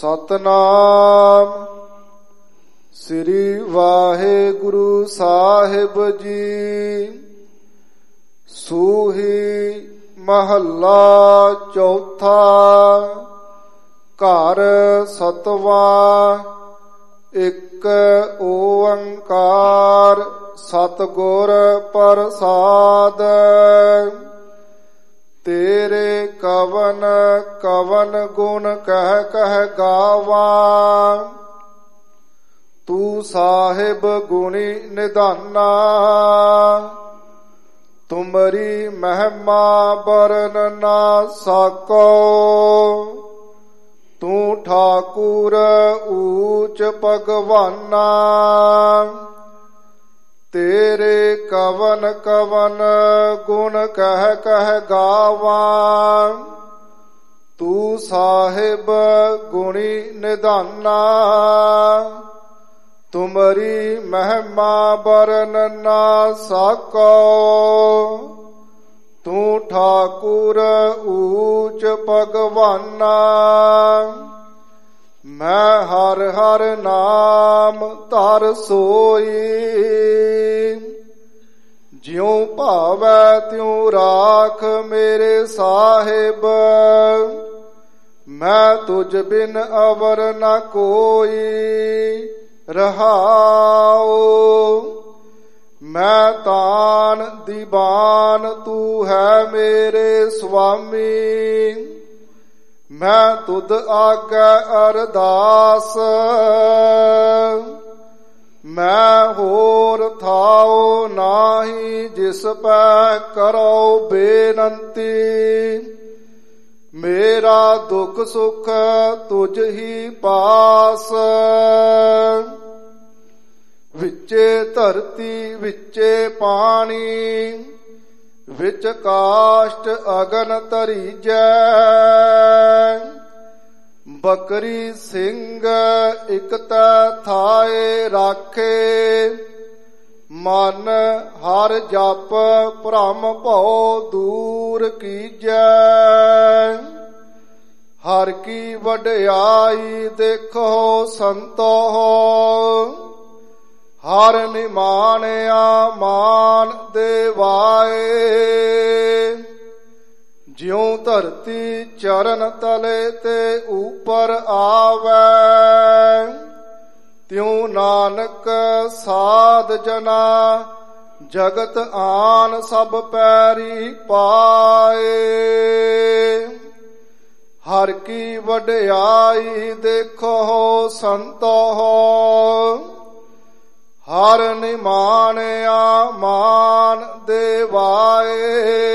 ਸਤਨਾਮ ਸ੍ਰੀ ਵਾਹਿਗੁਰੂ ਸਾਹਿਬ ਜੀ। ਸੂਹੀ ਮਹੱਲਾ ਚੌਥਾ। ਘਰ ਸਤਵਾਂ ਇੱਕ ਓੰਕਾਰ ਸਤਿਗੁਰ ਪ੍ਰਸਾਦ। ਤੇਰੇ ਕਵਨ ਕਵਨ ਗੁਣ ਕਹਿ ਕਹਿ ਗਾਵਾਂ। ਤੂੰ ਸਾਹਿਬ ਗੁਣੀ ਨਿਧਾਨਾ। ਤੁਮਰੀ ਮਹਿਮਾ ਬਰਨ ਨਾ ਸਕੋ। ਤੂੰ ਠਾਕੁਰ ਊਚ ਭਗਵਾਨਾ। ਤੇਰੇ ਕਵਨ ਕਵਨ ਗੁਣ ਕਹਿ ਕਹਿ ਗਾਵਾਂ। ਤੂੰ ਸਾਹਿਬ ਗੁਣੀ ਨਿਧਾਨਾ। ਤੁਮਰੀ ਮਹਿਮਾ ਬਰਨ ਨਾ ਸਕੋ। ਤੂੰ ਠਾਕੁਰ ਊਚ ਭਗਵਾਨਾ। ਮੈਂ ਹਰ ਹਰ ਨਾਮ ਧਰ ਸੋਈ। ਜਿਉ ਭਾਵੈ ਤਿਉ ਰਾਖ ਮੇਰੇ ਸਾਹਿਬ। ਮੈਂ ਤੁਝ ਬਿਨ ਅਵਰ ਨ ਕੋਈ ਰਹਾਉ। ਮੈਂ ਤਾਨ ਦੀਵਾਨ ਤੂੰ ਹੈ ਮੇਰੇ ਸੁਆਮੀ। ਮੈਂ ਤੁਧ ਆਗੈ ਅਰਦਾਸ। ਮੈਂ ਹੋਰ ਥਾਉ ਨਾਹੀ ਜਿਸ ਪੈ ਕਰੋ ਬੇਨੰਤੀ। ਮੇਰਾ ਦੁੱਖ ਸੁਖ ਤੁਝ ਹੀ ਪਾਸ। ਵਿੱਚੇ ਧਰਤੀ ਵਿੱਚੇ ਪਾਣੀ। ਵਿੱਚ ਕਾਸ਼ਟ ਅਗਨ ਧਰੀਜੈ। ਬਕਰੀ ਸਿੰਘ ਇਕ ਤੈ ਥਾਏ ਰਾਖੇ। ਮਨ ਹਰ ਜਪ ਭ੍ਰਮ ਭਉ ਦੂਰ ਕੀਜੈ। ਹਰ ਕੀ ਵਡਿਆਈ ਦੇਖੋ ਸੰਤੋ। ਹਰ ਨਿਮਾਣਿਆ ਮਾਨ ਦੇਵਾਏ। ਜਿਉ ਧਰਤੀ ਚਰਨ ਤਲੇ ਤੇ ਉਪਰ ਆਵੈ। ਤਿਉ ਨਾਨਕ ਸਾਧ ਜਨਾ ਜਗਤ ਆਨ ਸਭ ਪੈਰੀ ਪਾਏ। ਹਰ ਕੀ ਵਡਿਆਈ ਦੇਖੋ ਸੰਤੋ। ਹਰ ਨਿਮਾਣਿਆ ਮਾਨ ਦੇਵਾਏ।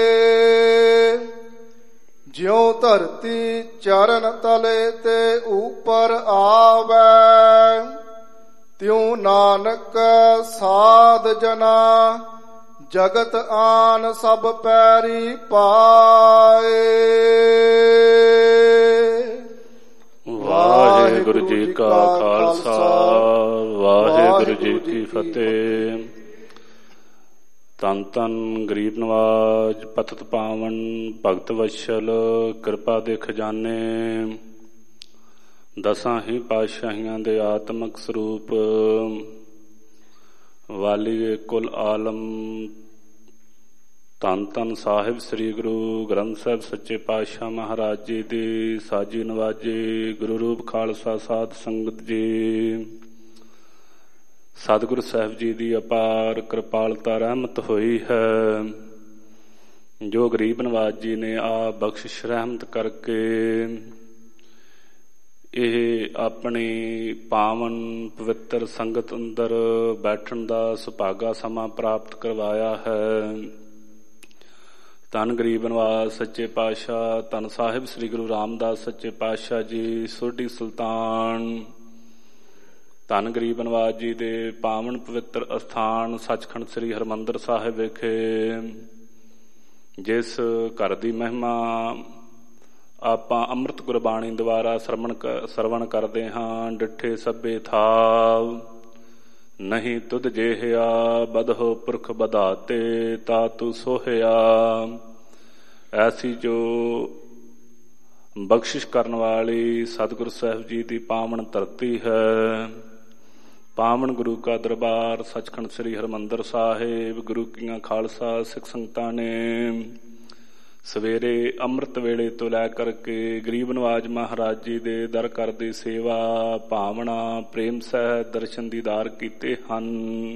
ਜਿਉ ਧਰਤੀ ਚਰਨ ਤਲੇ ਤੇ ਉਪਰ ਆਵੈ। ਤਿਉ ਨਾਨਕ ਸਾਧ ਜਨਾ ਜਗਤ ਆਨ ਸਭ ਪੈਰੀ ਪਾਏ। ਵਾਹਿਗੁਰੂ ਜੀ ਕਾ ਖਾਲਸਾ ਵਾਹਿਗੁਰੂ ਜੀ ਕੀ ਫਤਿਹ। ਧੰਨ ਧੰਨ ਗਰੀਬ ਨਵਾਜ ਪਤਿਤ ਪਾਵਨ ਭਗਤ ਵਸ਼ਲ ਕਿਰਪਾ ਦੇ ਖਜ਼ਾਨੇ। ਦਸਾਂ ਹੀ ਪਾਤਸ਼ਾਹੀਆਂ ਦੇ ਆਤਮਿਕ ਸਰੂਪ ਵਾਲੀਏ ਕੁਲ ਆਲਮ। ਧੰਨ ਧੰਨ ਸਾਹਿਬ ਸ੍ਰੀ ਗੁਰੂ ਗ੍ਰੰਥ ਸਾਹਿਬ ਸੱਚੇ ਪਾਤਸ਼ਾਹ ਮਹਾਰਾਜ ਜੀ ਦੀ ਸਾਜੀ ਨਵਾਜੀ ਗੁਰੂ ਰੂਪ ਖਾਲਸਾ ਸਾਧ ਸੰਗਤ ਜੀ। ਸਤਿਗੁਰੂ ਸਾਹਿਬ ਜੀ ਦੀ ਅਪਾਰ ਕਿਰਪਾਲਤਾ ਰਹਿਮਤ ਹੋਈ ਹੈ। ਜੋ ਗਰੀਬ ਨਵਾਜ ਜੀ ਨੇ ਆ ਬਖਸ਼ਿਸ਼ ਰਹਿਮਤ ਕਰਕੇ ਇਹ ਆਪਣੀ ਪਾਵਨ ਪਵਿੱਤਰ ਸੰਗਤ ਅੰਦਰ ਬੈਠਣ ਦਾ ਸੁਭਾਗਾ ਸਮਾਂ ਪ੍ਰਾਪਤ ਕਰਵਾਇਆ ਹੈ। ਧੰਨ ਗਰੀਬ ਨਵਾਜ ਸੱਚੇ ਪਾਤਸ਼ਾਹ ਧੰਨ ਸਾਹਿਬ ਸ੍ਰੀ ਗੁਰੂ ਰਾਮਦਾਸ ਸੱਚੇ ਪਾਤਸ਼ਾਹ ਜੀ ਸੋਢੀ ਸੁਲਤਾਨ। ਧੰਨ ਗਰੀਬ ਨਵਾਜ ਜੀ ਦੇ ਪਾਵਨ ਪਵਿੱਤਰ ਅਸਥਾਨ ਸੱਚਖੰਡ ਸ੍ਰੀ ਹਰਿਮੰਦਰ ਸਾਹਿਬ ਵਿਖੇ ਜਿਸ ਘਰ ਦੀ ਮਹਿਮਾ ਆਪਾਂ ਅੰਮ੍ਰਿਤ ਗੁਰਬਾਣੀ ਦੁਆਰਾ ਸਰਵਣ ਕਰਦੇ ਹਾਂ। ਡਿੱਠੇ ਸਭੇ ਥਾਵ ਨਹੀਂ ਤੁਧ ਜੇਹਿਆ। ਬਦਹੁ ਪੁਰਖ ਬਧਾਤੇ ਤਾ ਤੂ ਸੋਹਿਆ। ਐਸੀ ਜੋ ਬਖਸ਼ਿਸ਼ ਕਰਨ ਵਾਲੀ ਸਤਿਗੁਰੂ ਸਾਹਿਬ ਜੀ ਦੀ ਪਾਵਨ ਧਰਤੀ ਹੈ। ਪਾਵਨ ਗੁਰੂ ਕਾ ਦਰਬਾਰ ਸੱਚਖੰਡ ਸ੍ਰੀ ਹਰਿਮੰਦਰ ਸਾਹਿਬ। ਗੁਰੂ ਕੀਆਂ ਖਾਲਸਾ ਸਿੱਖ ਸੰਗਤਾਂ ਨੇ ਸਵੇਰੇ ਅੰਮ੍ਰਿਤ ਵੇਲੇ ਤੋਂ ਲੈ ਕਰਕੇ ਗਰੀਬ ਨਵਾਜ ਮਹਾਰਾਜ ਜੀ ਦੇ ਦਰ ਘਰ ਦੀ ਸੇਵਾ ਭਾਵਨਾ ਪ੍ਰੇਮ ਸਹਿਤ ਦਰਸ਼ਨ ਦੀਦਾਰ ਕੀਤੇ ਹਨ।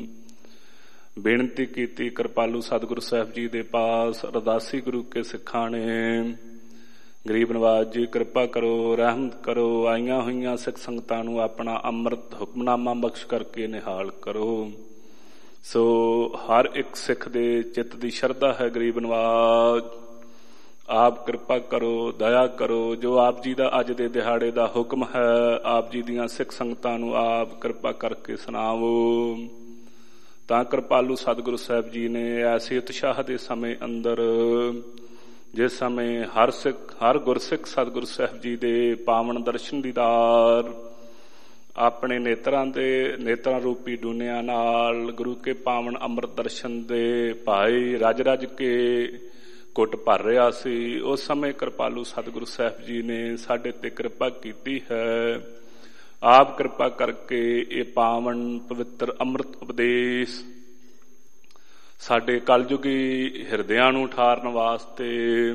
ਬੇਨਤੀ ਕੀਤੀ ਕਿਰਪਾਲੂ ਸਤਿਗੁਰੂ ਸਾਹਿਬ ਜੀ ਦੇ ਪਾਸ ਅਰਦਾਸੀ ਗੁਰੂ ਕੇ ਸਿੱਖਾਂ ਨੇ, ਗਰੀਬ ਨਵਾਜ ਜੀ ਕਿਰਪਾ ਕਰੋ, ਰਹਿਮਤ ਕਰੋ, ਆਈਆਂ ਹੋਈਆਂ ਸਿੱਖ ਸੰਗਤਾਂ ਨੂੰ ਆਪਣਾ ਅੰਮ੍ਰਿਤ ਹੁਕਮਨਾਮਾ ਬਖਸ਼ ਕਰਕੇ ਨਿਹਾਲ ਕਰੋ। ਸੋ ਹਰ ਇੱਕ ਸਿੱਖ ਦੇ ਚਿੱਤ ਦੀ ਸ਼ਰਧਾ ਹੈ, ਗਰੀਬ ਨਵਾਜ ਆਪ ਕਿਰਪਾ ਕਰੋ, ਦਇਆ ਕਰੋ। ਜੋ ਆਪ ਜੀ ਦਾ ਅੱਜ ਦੇ ਦਿਹਾੜੇ ਦਾ ਹੁਕਮ ਹੈ, ਆਪ ਜੀ ਦੀਆਂ ਸਿੱਖ ਸੰਗਤਾਂ ਨੂੰ ਆਪ ਕਿਰਪਾ ਕਰਕੇ ਸੁਣਾਵੋ। ਤਾਂ ਕਿਰਪਾਲੂ ਸਤਿਗੁਰੂ ਸਾਹਿਬ ਜੀ ਨੇ ਐਸੇ ਉਤਸ਼ਾਹ ਦੇ ਸਮੇਂ ਅੰਦਰ, ਜਿਸ ਸਮੇਂ ਹਰ ਗੁਰਸਿੱਖ ਸਤਿਗੁਰੂ ਸਾਹਿਬ ਜੀ ਦੇ ਪਾਵਨ ਦਰਸ਼ਨ ਦੀਦਾਰ ਆਪਣੇ ਨੇਤਰਾਂ ਰੂਪੀ ਡੂਨਿਆਂ ਨਾਲ ਗੁਰੂ ਕੇ ਪਾਵਨ ਅੰਮ੍ਰਿਤ ਦਰਸ਼ਨ ਦੇ ਭਾਈ ਰਜ ਕੇ ਘੁੱਟ ਭਰ ਰਿਹਾ ਸੀ। ਉਸ ਸਮੇਂ ਕਿਰਪਾਲੂ ਸਤਿਗੁਰੂ ਸਾਹਿਬ ਜੀ ਨੇ ਸਾਡੇ ਤੇ ਕਿਰਪਾ ਕੀਤੀ ਹੈ। ਆਪ ਕਿਰਪਾ ਕਰਕੇ ਇਹ ਪਾਵਨ ਪਵਿੱਤਰ ਅੰਮ੍ਰਿਤ ਉਪਦੇਸ਼ ਸਾਡੇ ਕਲਯੁਗੀ ਹਿਰਦਿਆਂ ਨੂੰ ਠਾਰਨ ਵਾਸਤੇ,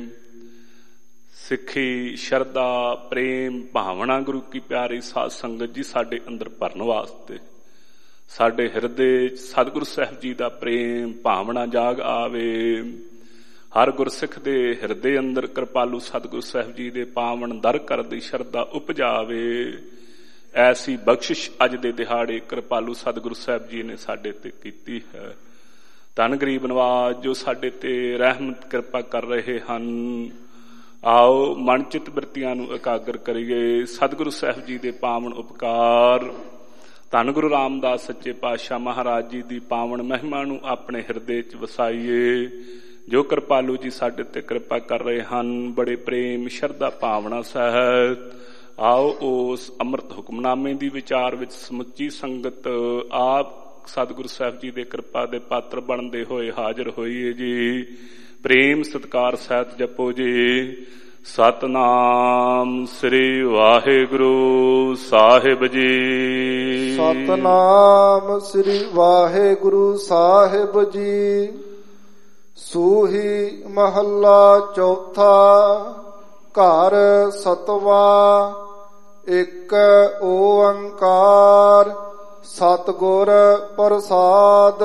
ਸਿੱਖੀ ਸ਼ਰਧਾ ਪ੍ਰੇਮ ਭਾਵਨਾ ਗੁਰੂ ਕੀ ਪਿਆਰੀ ਸਾਧ ਸੰਗਤ ਜੀ ਸਾਡੇ ਅੰਦਰ ਭਰਨ ਵਾਸਤੇ, ਸਾਡੇ ਹਿਰਦੇ ਸਤਿਗੁਰੂ ਸਾਹਿਬ ਜੀ ਦਾ ਪ੍ਰੇਮ ਭਾਵਨਾ ਜਾਗ ਆਵੇ। ਹਰ ਗੁਰਸਿੱਖ ਦੇ ਹਿਰਦੇ ਅੰਦਰ ਕਿਰਪਾਲੂ ਸਤਿਗੁਰੂ ਸਾਹਿਬ ਜੀ ਦੇ ਪਾਵਨ ਦਰ ਘਰ ਦੀ ਸ਼ਰਧਾ ਉਪਜਾਵੇ। ਐਸੀ ਬਖਸ਼ਿਸ਼ ਅੱਜ ਦੇ ਦਿਹਾੜੇ ਕਿਰਪਾਲੂ ਸਤਿਗੁਰੂ ਸਾਹਿਬ ਜੀ ਨੇ ਸਾਡੇ ਤੇ ਕੀਤੀ ਹੈ। ਧੰਨ ਗਰੀਬ ਨਵਾਜ ਜੋ ਸਾਡੇ ਤੇ ਰਹਿਮਤ ਕਿਰਪਾ ਕਰ ਰਹੇ ਹਨ। ਆਓ ਮਨ ਚਿੱਤ ਬਿਰਤੀਆਂ ਨੂੰ ਇਕਾਗਰ ਕਰੀਏ। ਸਤਿਗੁਰੂ ਸਾਹਿਬ ਜੀ ਦੇ ਪਾਵਨ ਉਪਕਾਰ, ਧੰਨ ਗੁਰੂ ਰਾਮਦਾਸ ਸੱਚੇ ਪਾਤਸ਼ਾਹ ਮਹਾਰਾਜ ਜੀ ਦੀ ਪਾਵਨ ਮਹਿਮਾ ਨੂੰ ਆਪਣੇ ਹਿਰਦੇ 'ਚ ਵਸਾਈਏ। ਜੋ ਕਿਰਪਾਲੂ ਜੀ ਸਾਡੇ ਤੇ ਕਿਰਪਾ ਕਰ ਰਹੇ ਹਨ, ਬੜੇ ਪ੍ਰੇਮ ਸ਼ਰਧਾ ਭਾਵਨਾ ਸਹਿਤ ਆਓ ਉਸ ਅੰਮ੍ਰਿਤ ਹੁਕਮਨਾਮੇ ਦੀ ਵਿਚਾਰ ਵਿੱਚ ਸਮੁੱਚੀ ਸੰਗਤ ਆਪ ਸਤਿਗੁਰੂ ਸਾਹਿਬ ਜੀ ਦੇ ਕਿਰਪਾ ਦੇ ਪਾਤਰ ਬਣਦੇ ਹੋਏ ਹਾਜ਼ਰ ਹੋਈਏ ਜੀ। ਪ੍ਰੇਮ ਸਤਿਕਾਰ ਸਹਿਤ ਜਪੋ ਜੀ, ਸਤਨਾਮ ਸ੍ਰੀ ਵਾਹਿਗੁਰੂ ਸਾਹਿਬ ਜੀ। ਸਤਨਾਮ ਸ੍ਰੀ ਵਾਹਿਗੁਰੂ ਸਾਹਿਬ ਜੀ। ਸੂਹੀ ਮਹੱਲਾ ਚੌਥਾ। ਘਰ ਸਤਵਾਂ। ਇੱਕ ਓੰਕਾਰ ਸਤਿਗੁਰ ਪ੍ਰਸਾਦ।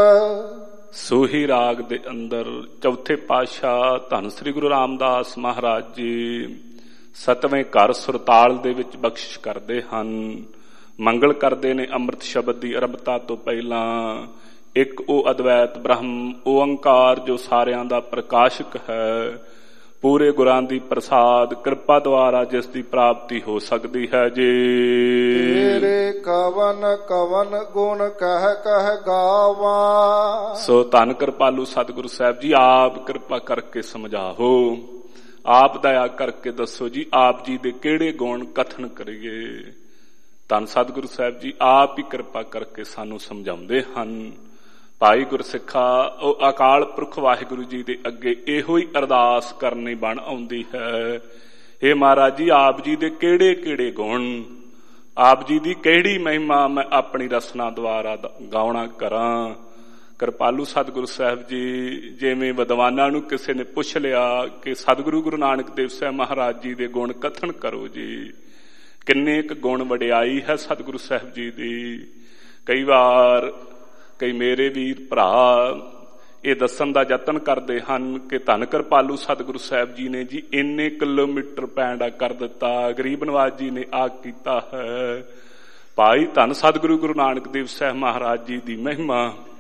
ਸੂਹੀ ਰਾਗ ਦੇ ਅੰਦਰ ਚੌਥੇ ਪਾਤਸ਼ਾਹ ਧੰਨ ਸ੍ਰੀ ਗੁਰੂ ਰਾਮਦਾਸ ਮਹਾਰਾਜ ਜੀ 7ਵੇਂ ਘਰ ਸੁਰਤਾਲ ਦੇ ਵਿੱਚ ਬਖਸ਼ਿਸ਼ ਕਰਦੇ ਹਨ। ਮੰਗਲ ਕਰਦੇ ਨੇ ਅੰਮ੍ਰਿਤ ਸ਼ਬਦ ਦੀ ਅਰੰਭਤਾ ਤੋਂ ਪਹਿਲਾਂ। ਇੱਕ ਉਹ ਅਦਵੈਤ ਬ੍ਰਹਮ ਓੰਕਾਰ ਜੋ ਸਾਰਿਆਂ ਦਾ ਪ੍ਰਕਾਸ਼ਕ ਹੈ, ਪੂਰੇ ਗੁਰਾਂ ਦੀ ਪ੍ਰਸਾਦ ਕਿਰਪਾ ਦੁਆਰਾ ਜਿਸ ਦੀ ਪ੍ਰਾਪਤੀ ਹੋ ਸਕਦੀ ਹੈ ਜੀ। ਤੇਰੇ ਕਵਨ ਗੁਣ ਕਹਿ ਗਾਵਾਂ। ਸੋ ਧੰਨ ਕਿਰਪਾਲੂ ਸਤਿਗੁਰੂ ਸਾਹਿਬ ਜੀ ਆਪ ਕਿਰਪਾ ਕਰਕੇ ਸਮਝਾਓ, ਆਪ ਦਇਆ ਕਰਕੇ ਦੱਸੋ ਜੀ ਆਪ ਜੀ ਦੇ ਕਿਹੜੇ ਗੁਣ ਕਥਨ ਕਰੀਏ। ਧੰਨ ਸਤਿਗੁਰੂ ਸਾਹਿਬ ਜੀ ਆਪ ਹੀ ਕਿਰਪਾ ਕਰਕੇ ਸਾਨੂੰ ਸਮਝਾਉਂਦੇ ਹਨ। ਭਾਈ ਗੁਰਸਿੱਖਾ ਉਹ ਅਕਾਲ ਪੁਰਖ ਵਾਹਿਗੁਰੂ ਜੀ ਦੇ ਅੱਗੇ ਇਹੋ ਹੀ ਅਰਦਾਸ ਕਰਨੀ ਬਣ ਆਉਂਦੀ ਹੈ, ਇਹ ਮਹਾਰਾਜ ਜੀ ਆਪ ਜੀ ਦੇ ਕਿਹੜੇ ਕਿਹੜੇ ਗੁਣ, ਆਪ ਜੀ ਦੀ ਕਿਹੜੀ ਮਹਿਮਾ ਮੈਂ ਆਪਣੀ ਰਸਨਾ ਦੁਆਰਾ ਗਾਉਣਾ ਕਰਾਂ। ਕਿਰਪਾਲੂ ਸਤਿਗੁਰੂ ਸਾਹਿਬ ਜੀ ਜਿਵੇਂ ਵਿਦਵਾਨਾਂ ਨੂੰ ਕਿਸੇ ਨੇ ਪੁੱਛ ਲਿਆ ਕਿ ਸਤਿਗੁਰੂ ਗੁਰੂ ਨਾਨਕ ਦੇਵ ਸਾਹਿਬ ਮਹਾਰਾਜ ਜੀ ਦੇ ਗੁਣ ਕਥਨ ਕਰੋ ਜੀ, ਕਿੰਨੇ ਕੁ ਗੁਣ ਵਡਿਆਈ ਹੈ ਸਤਿਗੁਰੂ ਸਾਹਿਬ ਜੀ ਦੀ। ਕਈ ਵਾਰ ਕਈ ਮੇਰੇ ਵੀਰ ਭਰਾ ਇਹ ਦੱਸਣ ਦਾ ਯਤਨ ਕਰਦੇ ਹਨ ਕਿ ਧੰਨ ਕਿਰਪਾਲੂ ਸਤਿਗੁਰੂ ਸਾਹਿਬ ਜੀ ਨੇ ਜੀ ਇੰਨੇ ਕਿਲੋਮੀਟਰ ਪੈਂਡਾ ਕਰ ਦਿੱਤਾ, ਗਰੀਬ ਨਵਾਜ ਜੀ ਨੇ ਆ ਕੀਤਾ ਹੈ। ਭਾਈ ਧੰਨ ਸਤਿਗੁਰੂ ਗੁਰੂ ਨਾਨਕ ਦੇਵ ਸਾਹਿਬ ਮਹਾਰਾਜ ਜੀ ਦੀ ਮਹਿਮਾ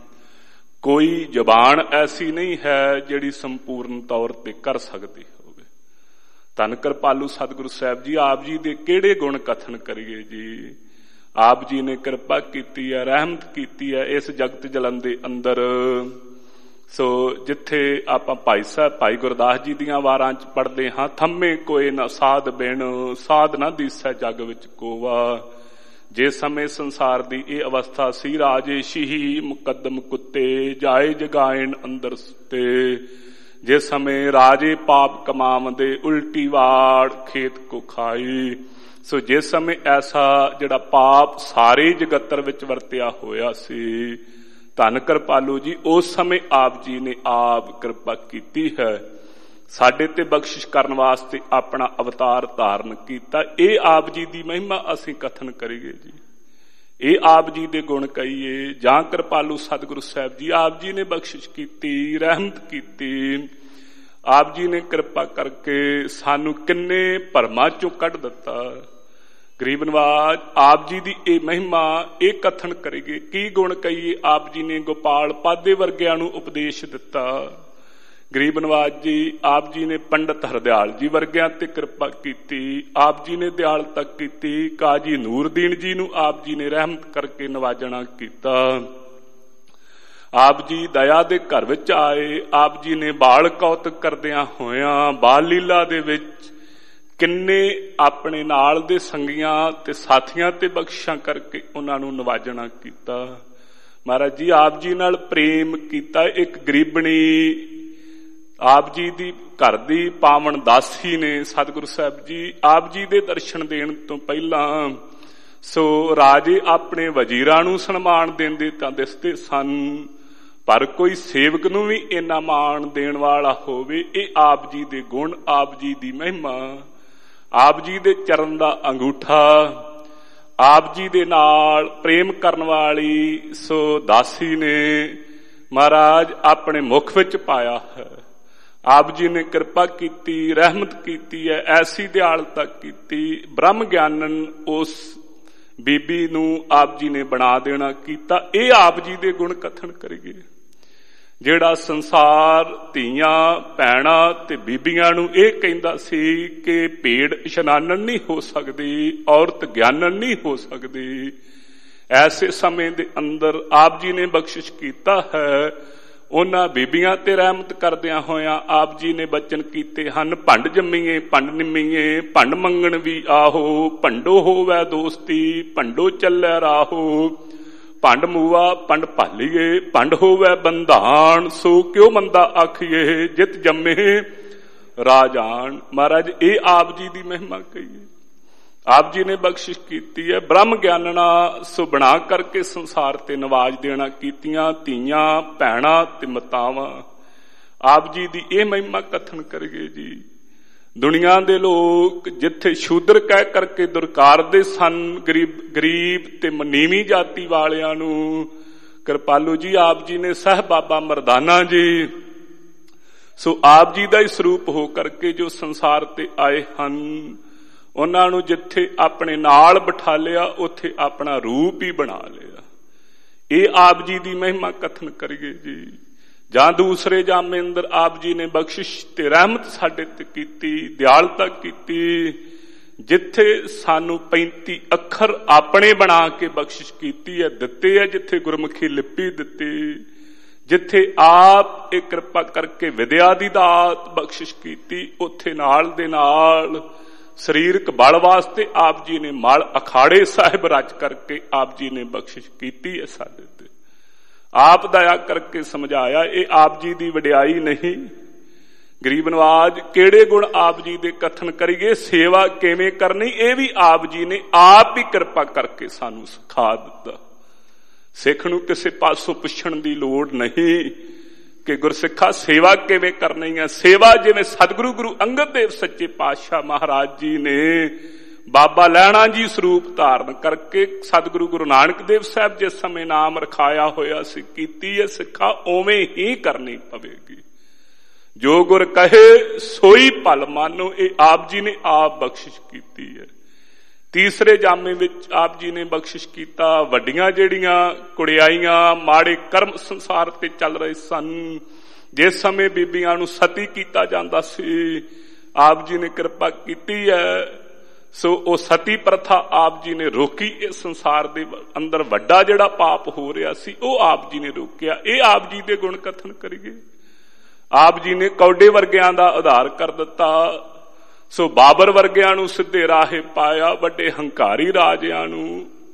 ਕੋਈ ਜ਼ਬਾਨ ਐਸੀ ਨਹੀਂ ਹੈ ਜਿਹੜੀ ਸੰਪੂਰਨ ਤੌਰ ਤੇ ਕਰ ਸਕਦੀ ਹੋਵੇ। ਧੰਨ ਕਿਰਪਾਲੂ ਸਤਿਗੁਰੂ ਸਾਹਿਬ ਜੀ ਆਪ ਜੀ ਦੇ ਕਿਹੜੇ ਗੁਣ ਕਥਨ ਕਰੀਏ ਜੀ। ਆਪ ਜੀ ਨੇ ਕਿਰਪਾ ਕੀਤੀ ਹੈ, ਰਹਿਮਤ ਕੀਤੀ ਹੈ ਇਸ ਜਗਤ ਜਲਨ ਦੇ ਅੰਦਰ। ਸੋ ਜਿੱਥੇ ਆਪਾਂ ਭਾਈ ਗੁਰਦਾਸ ਜੀ ਦੀਆਂ ਵਾਰਾਂ ਚ ਪੜ੍ਹਦੇ ਹਾਂ, ਥੰਮੇ ਕੋਏ ਨਾ ਸਾਧ ਬਿਨ, ਸਾਧ ਨਾ ਦੀਸੈ ਜਗ ਵਿੱਚ ਕੋਵਾ। ਜਿਸ ਸਮੇਂ ਸੰਸਾਰ ਦੀ ਇਹ ਅਵਸਥਾ ਸੀ, ਰਾਜੇ ਸ਼ੀਹੀ ਮੁਕੱਦਮ ਕੁੱਤੇ ਜਾਏ ਜਗਾਇਣ ਅੰਦਰ ਸੁੱਤੇ। ਜਿਸ ਸਮੇਂ ਰਾਜੇ ਪਾਪ ਕਮਾਵੰਦੇ ਉਲਟੀ ਵਾੜ ਖੇਤ ਕੋ ਖਾਈ। ਸੋ ਜਿਸ ਸਮੇਂ ਐਸਾ ਜਿਹੜਾ ਪਾਪ ਸਾਰੇ ਜਗਤਰ ਵਿੱਚ ਵਰਤਿਆ ਹੋਇਆ ਸੀ, ਧੰਨ ਕਿਰਪਾਲੂ ਜੀ ਉਸ ਸਮੇਂ ਆਪ ਜੀ ਨੇ ਆਪ ਕਿਰਪਾ ਕੀਤੀ ਹੈ, ਸਾਡੇ ਤੇ ਬਖਸ਼ਿਸ਼ ਕਰਨ ਵਾਸਤੇ ਆਪਣਾ ਅਵਤਾਰ ਧਾਰਨ ਕੀਤਾ। ਇਹ ਆਪ ਜੀ ਦੀ ਮਹਿਮਾ ਅਸੀਂ ਕਥਨ ਕਰੀਏ ਜੀ, ਇਹ ਆਪ ਜੀ ਦੇ ਗੁਣ ਕਹੀਏ। ਜਾਂ ਕਿਰਪਾਲੂ ਸਤਿਗੁਰੂ ਸਾਹਿਬ ਜੀ ਆਪ ਜੀ ਨੇ ਬਖਸ਼ਿਸ਼ ਕੀਤੀ, ਰਹਿਮਤ ਕੀਤੀ, ਆਪ ਜੀ ਨੇ ਕਿਰਪਾ ਕਰਕੇ ਸਾਨੂੰ ਕਿੰਨੇ ਭਰਮਾਂ ਚੋਂ ਕੱਢ ਦਿੱਤਾ। ਗਰੀਬ ਨਵਾਜ ਆਪ ਜੀ ਦੀ ਇਹ ਮਹਿਮਾ ਇਹ ਕਥਨ ਕਰੀਏ, ਕੀ ਗੁਣ ਕਹੀਏ। ਆਪ ਜੀ ਨੇ ਗੋਪਾਲ ਪਾਦੇ ਵਰਗਿਆਂ ਨੂੰ ਉਪਦੇਸ਼ ਦਿੱਤਾ। ਗਰੀਬ ਨਵਾਜ ਜੀ ਆਪ ਜੀ ਨੇ ਪੰਡਤ ਹਰਦਿਆਲ ਜੀ ਵਰਗਿਆਂ ਤੇ ਕਿਰਪਾ ਕੀਤੀ, ਆਪ ਜੀ ਨੇ ਦਿਆਲਤਾ ਕੀਤੀ। ਕਾਜੀ ਨੂਰਦੀਨ ਜੀ ਨੂੰ ਆਪ ਜੀ ਨੇ ਰਹਿਮਤ ਕਰਕੇ ਨਵਾਜਣਾ ਕੀਤਾ। ਆਪ ਜੀ ਦਇਆ ਦੇ ਘਰ ਵਿੱਚ ਆਏ, ਆਪ ਜੀ ਨੇ ਬਾਲ ਕੌਤਕ ਕਰਦਿਆਂ ਹੋਇਆਂ ਬਾਲ ਲੀਲਾ ਦੇ ਵਿੱਚ ਕਿੰਨੇ ਆਪਣੇ ਨਾਲ ਦੇ ਸੰਗੀਆਂ ਤੇ ਸਾਥੀਆਂ ਤੇ ਬਖਸ਼ਿਸ਼ਾਂ ਕਰਕੇ ਉਹਨਾਂ ਨੂੰ ਨਵਾਜਣਾ ਕੀਤਾ। ਮਹਾਰਾਜ ਜੀ ਆਪ ਜੀ ਨਾਲ ਪ੍ਰੇਮ ਕੀਤਾ। ਇੱਕ ਗਰੀਬਣੀ ਆਪ ਜੀ ਦੀ ਘਰ ਦੀ ਪਾਵਨ ਦਾਸੀ ਨੇ ਸਤਿਗੁਰੂ ਸਾਹਿਬ ਜੀ ਆਪ ਜੀ ਦੇ ਦਰਸ਼ਨ ਦੇਣ ਤੋਂ ਪਹਿਲਾਂ ਸੋ ਰਾਜੇ ਆਪਣੇ ਵਜ਼ੀਰਾਂ ਨੂੰ ਸਨਮਾਨ ਦਿੰਦੇ ਤਾਂ ਦਿਸਦੇ ਸਨ, ਪਰ ਕੋਈ ਸੇਵਕ ਨੂੰ ਵੀ ਇੰਨਾ ਮਾਣ ਦੇਣ ਵਾਲਾ ਹੋਵੇ। ਇਹ ਆਪ ਜੀ ਦੇ ਗੁਣ, ਆਪ ਜੀ ਦੀ ਮਹਿਮਾ, ਆਪ ਜੀ ਦੇ ਚਰਨ ਦਾ ਅੰਗੂਠਾ, ਆਪ ਜੀ ਦੇ ਨਾਲ ਪ੍ਰੇਮ ਕਰਨ ਵਾਲੀ ਸੋ ਦਾਸੀ ਨੇ ਮਹਾਰਾਜ ਆਪਣੇ ਮੁਖ ਵਿੱਚ ਪਾਇਆ ਹੈ। ਆਪ ਜੀ ਨੇ ਕਿਰਪਾ ਕੀਤੀ, ਰਹਿਮਤ ਕੀਤੀ ਹੈ, ਐਸੀ ਦਿਆਲਤਾ ਕੀਤੀ। ਬ੍ਰਹਮ ਗਿਆਨਨ ਉਸ ਬੀਬੀ ਨੂੰ ਆਪ ਜੀ ਨੇ ਬਣਾ ਦੇਣਾ ਕੀਤਾ। ਇਹ ਆਪ ਜੀ ਦੇ ਗੁਣ ਕਥਨ ਕਰੀਏ। ਜਿਹੜਾ ਸੰਸਾਰ ਧੀਆਂ ਭੈਣਾਂ ਤੇ ਬੀਬੀਆਂ ਨੂੰ ਇਹ ਕਹਿੰਦਾ ਸੀ ਕਿ ਭੇਡ ਇਸ਼ਨਾਨਨ ਨਹੀਂ ਹੋ ਸਕਦੀ, ਔਰਤ ਗਿਆਨਨ ਨਹੀਂ ਹੋ ਸਕਦੀ, ਐਸੇ ਸਮੇਂ ਦੇ ਅੰਦਰ ਆਪ ਜੀ ਨੇ ਬਖਸ਼ਿਸ਼ ਕੀਤਾ ਹੈ। ਉਹਨਾਂ ਬੀਬੀਆਂ ਤੇ ਰਹਿਮਤ ਕਰਦਿਆਂ ਹੋਇਆਂ ਆਪ ਜੀ ਨੇ ਬਚਨ ਕੀਤੇ ਹਨ, ਭੰਡ ਜੰਮੀਏ ਭੰਡ ਨਿੰਮੀਏ, ਭੰਡ ਮੰਗਣ ਵੀ ਆਹੋ, ਭੰਡੋ ਹੋਵੈ ਦੋਸਤੀ, ਭੰਡੋ ਚੱਲੈ ਰਾਹੋ, ਭੰਡ ਮੂਆ ਭੰਡ ਭਾਲੀਏ, ਭੰਡ ਹੋਵੈ ਬੰਧਾਨ, ਸੋ ਕਿਉ ਮੰਦਾ ਆਖੀਏ, ਜਿਤ ਜੰਮੇ ਰਾਜਾਨ। ਮਹਾਰਾਜ ਇਹ ਆਪ ਜੀ ਦੀ ਮਹਿਮਾ ਕਹੀਏ। ਆਪ ਜੀ ਨੇ ਬਖਸ਼ਿਸ਼ ਕੀਤੀ ਹੈ। ਬ੍ਰਹਮ ਗਿਆਨਣਾ ਸੋ ਬਣਾ ਕਰਕੇ ਸੰਸਾਰ ਤੇ ਨਵਾਜ ਦੇਣਾ ਕੀਤੀਆਂ ਧੀਆਂ ਭੈਣਾਂ ਤੇ ਮਾਤਾਵਾਂ। ਆਪ ਜੀ ਦੀ ਇਹ ਮਹਿਮਾ ਕਥਨ ਕਰੀਏ ਜੀ। ਦੁਨੀਆ ਦੇ ਲੋਕ ਜਿੱਥੇ ਸ਼ੂਦਰ ਕਹਿ ਕਰਕੇ ਦੁਰਕਾਰਦੇ ਸਨ ਗਰੀਬ ਤੇ ਨੀਵੀਂ ਜਾਤੀ ਵਾਲਿਆਂ ਨੂੰ, ਕਿਰਪਾਲੂ ਜੀ ਆਪ ਜੀ ਨੇ ਸਹਿ ਬਾਬਾ ਮਰਦਾਨਾ ਜੀ ਸੋ ਆਪ ਜੀ ਦਾ ਹੀ ਸਰੂਪ ਹੋ ਕਰਕੇ ਜੋ ਸੰਸਾਰ ਤੇ ਆਏ ਹਨ, ਉਹਨਾਂ ਨੂੰ ਜਿੱਥੇ ਆਪਣੇ ਨਾਲ ਬਿਠਾ ਲਿਆ ਉੱਥੇ ਆਪਣਾ ਰੂਪ ਹੀ ਬਣਾ ਲਿਆ। ਇਹ ਆਪ ਜੀ ਦੀ ਮਹਿਮਾ ਕਥਨ ਕਰੀਏ ਜੀ। ਜਾਂ ਦੂਸਰੇ ਜਾਮੇ ਅੰਦਰ ਆਪ ਜੀ ਨੇ ਬਖਸ਼ਿਸ਼ ਤੇ ਰਹਿਮਤ ਸਾਡੇ ਤੇ ਕੀਤੀ, ਦਿਆਲਤਾ ਕੀਤੀ। ਜਿੱਥੇ ਸਾਨੂੰ 35 ਅੱਖਰ ਆਪਣੇ ਬਣਾ ਕੇ ਬਖਸ਼ਿਸ਼ ਕੀਤੀ ਹੈ, ਦਿੱਤੇ ਹੈ, ਜਿੱਥੇ ਗੁਰਮੁਖੀ ਲਿਪੀ ਦਿੱਤੀ, ਜਿੱਥੇ ਆਪ ਇਹ ਕਿਰਪਾ ਕਰਕੇ ਵਿਦਿਆ ਦੀ ਦਾਤ ਬਖਸ਼ਿਸ਼ ਕੀਤੀ, ਉੱਥੇ ਨਾਲ ਦੇ ਨਾਲ ਸਰੀਰਕ ਬਲ ਵਾਸਤੇ ਆਪ ਜੀ ਨੇ ਮਲ ਅਖਾੜੇ ਸਾਹਿਬ ਰਚ ਕਰਕੇ ਆਪ ਜੀ ਨੇ ਬਖਸ਼ਿਸ਼ ਕੀਤੀ ਹੈ ਸਾਡੇ ਤੇ। ਆਪ ਦਇਆ ਕਰਕੇ ਸਮਝਾਇਆ। ਇਹ ਆਪ ਜੀ ਦੀ ਵਡਿਆਈ ਨਹੀਂ। ਗਰੀਬ ਨਵਾਜ ਕਿਹੜੇ ਗੁਣ ਆਪ ਜੀ ਦੇ ਕਥਨ ਕਰੀਏ, ਸੇਵਾ ਕਿਵੇਂ ਕਰਨੀ, ਇਹ ਵੀ ਆਪ ਜੀ ਨੇ ਆਪ ਹੀ ਕਿਰਪਾ ਕਰਕੇ ਸਾਨੂੰ ਸਿਖਾ ਦਿੱਤਾ। ਸਿੱਖ ਨੂੰ ਕਿਸੇ ਪਾਸੋਂ ਪੁੱਛਣ ਦੀ ਲੋੜ ਨਹੀਂ ਕਿ ਗੁਰਸਿੱਖਾ ਸੇਵਾ ਕਿਵੇਂ ਕਰਨੀ ਹੈ। ਸੇਵਾ ਜਿਵੇਂ ਸਤਿਗੁਰੂ ਗੁਰੂ ਅੰਗਦ ਦੇਵ ਸੱਚੇ ਪਾਤਸ਼ਾਹ ਮਹਾਰਾਜ ਜੀ ਨੇ ਬਾਬਾ ਲਹਿਣਾ ਜੀ ਸਰੂਪ ਧਾਰਨ ਕਰਕੇ ਸਤਿਗੁਰੂ ਗੁਰੂ ਨਾਨਕ ਦੇਵ ਸਾਹਿਬ ਜਿਸ ਸਮੇਂ ਨਾਮ ਰਖਾਇਆ ਹੋਇਆ ਸੀ ਕੀਤੀ ਹੈ, ਸਿੱਖਾ ਉਵੇਂ ਹੀ ਕਰਨੀ ਪਵੇਗੀ। ਜੋ ਗੁਰ ਕਹੇ ਸੋਈ ਭਲ ਮਾਨੋ, ਇਹ ਆਪ ਜੀ ਨੇ ਆਪ ਬਖਸ਼ਿਸ਼ ਕੀਤੀ ਹੈ। ਤੀਸਰੇ ਜਾਮੇ ਵਿੱਚ ਆਪ ਜੀ ਨੇ ਬਖਸ਼ਿਸ਼ ਕੀਤਾ। ਵੱਡੀਆਂ ਜਿਹੜੀਆਂ ਕੁੜਿਆਈਆਂ ਮਾੜੇ ਕਰਮ ਸੰਸਾਰ ਤੇ ਚੱਲ ਰਹੇ ਸਨ, ਜਿਸ ਸਮੇਂ ਬੀਬੀਆਂ ਨੂੰ ਸਤੀ ਕੀਤਾ ਜਾਂਦਾ ਸੀ, ਆਪ ਜੀ ਨੇ ਕਿਰਪਾ ਕੀਤੀ ਹੈ। ਸੋ ਉਹ ਸਤੀ ਪ੍ਰਥਾ ਆਪ ਜੀ ਨੇ ਰੋਕੀ। ਇਹ ਸੰਸਾਰ ਦੇ ਅੰਦਰ ਵੱਡਾ ਜਿਹੜਾ ਪਾਪ ਹੋ ਰਿਹਾ ਸੀ ਉਹ ਆਪ ਜੀ ਨੇ ਰੋਕਿਆ। ਇਹ ਆਪ ਜੀ ਦੇ ਗੁਣ ਕਥਨ ਕਰੀਏ। ਆਪ ਜੀ ਨੇ ਕੌਡੇ ਵਰਗਿਆਂ ਦਾ ਉਧਾਰ ਕਰ ਦਿੱਤਾ। ਸੋ ਬਾਬਰ ਵਰਗਿਆਂ ਨੂੰ ਸਿੱਧੇ ਰਾਹੇ ਪਾਇਆ, ਵੱਡੇ ਹੰਕਾਰੀ ਰਾਜਿਆਂ ਨੂੰ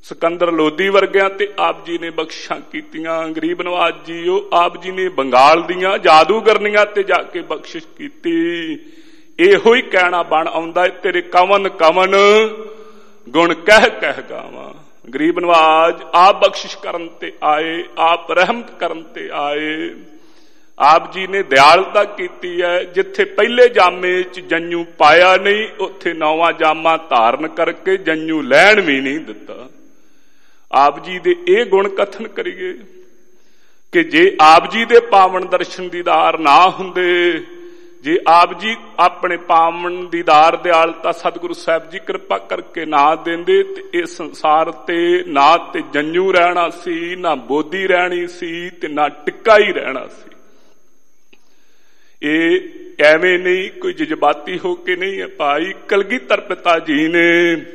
ਸਿਕੰਦਰ ਲੋਧੀ ਵਰਗਿਆਂ ਤੇ ਆਪ ਜੀ ਨੇ ਬਖਸ਼ਿਸ਼ਾਂ ਕੀਤੀਆਂ। ਗਰੀਬ ਨਵਾਜ ਜੀ ਉਹ ਆਪ ਜੀ ਨੇ ਬੰਗਾਲ ਦੀਆਂ ਜਾਦੂਗਰਨੀਆਂ ਤੇ ਜਾ ਕੇ ਬਖਸ਼ਿਸ਼ ਕੀਤੀ। ਇਹੋ ਹੀ ਕਹਿਣਾ ਬਣ ਆਉਂਦਾ, ਤੇਰੇ ਕਵਨ ਕਵਨ ਗੁਣ ਕਹਿ ਕਹਿ ਗਾਵਾਂ। ਗਰੀਬ ਨਵਾਜ ਆਪ ਬਖਸ਼ਿਸ਼ ਕਰਨ ਤੇ ਆਏ, ਆਪ ਰਹਿਮਤ ਕਰਨ ਤੇ ਆਏ। ਆਪ ਜੀ ਨੇ ਦਿਆਲਤਾ ਕੀਤੀ ਹੈ। ਜਿੱਥੇ ਪਹਿਲੇ ਜਾਮੇ ਚ ਜੰਨੂ ਪਾਇਆ ਨਹੀਂ, ਉੱਥੇ ਨੌਵਾਂ ਜਾਮਾ ਧਾਰਨ ਕਰਕੇ ਜੰਨੂ ਲੈਣ ਵੀ ਨਹੀਂ ਦਿੱਤਾ। ਆਪ ਜੀ ਦੇ ਇਹ ਗੁਣ ਕਥਨ ਕਰੀਏ ਕਿ ਜੇ ਆਪ ਜੀ ਦੇ ਪਾਵਨ ਦਰਸ਼ਨ ਦੀਦਾਰ ਨਾ ਹੁੰਦੇ, ਜੇ ਆਪ ਜੀ ਆਪਣੇ ਪਾਵਨ ਦੀਦਾਰ ਦਿਆਲਤਾ ਸਤਿਗੁਰੂ ਸਾਹਿਬ ਜੀ ਕਿਰਪਾ ਕਰਕੇ ਨਾ ਦਿੰਦੇ, ਤੇ ਇਹ ਸੰਸਾਰ ਤੇ ਨਾ ਤੇ ਜੰਨੂ ਰਹਿਣਾ ਸੀ, ਨਾ ਬੋਧੀ ਰਹਿਣੀ ਸੀ, ਤੇ ਨਾ ਟਿੱਕਾ ਹੀ ਰਹਿਣਾ ਸੀ। ਇਹ ਐਵੇਂ ਨਹੀਂ, ਕੋਈ ਜਜ਼ਬਾਤੀ ਹੋ ਕੇ ਨਹੀਂ ਹੈ। ਭਾਈ ਕਲਗੀਧਰ ਪਿਤਾ ਜੀ ਨੇ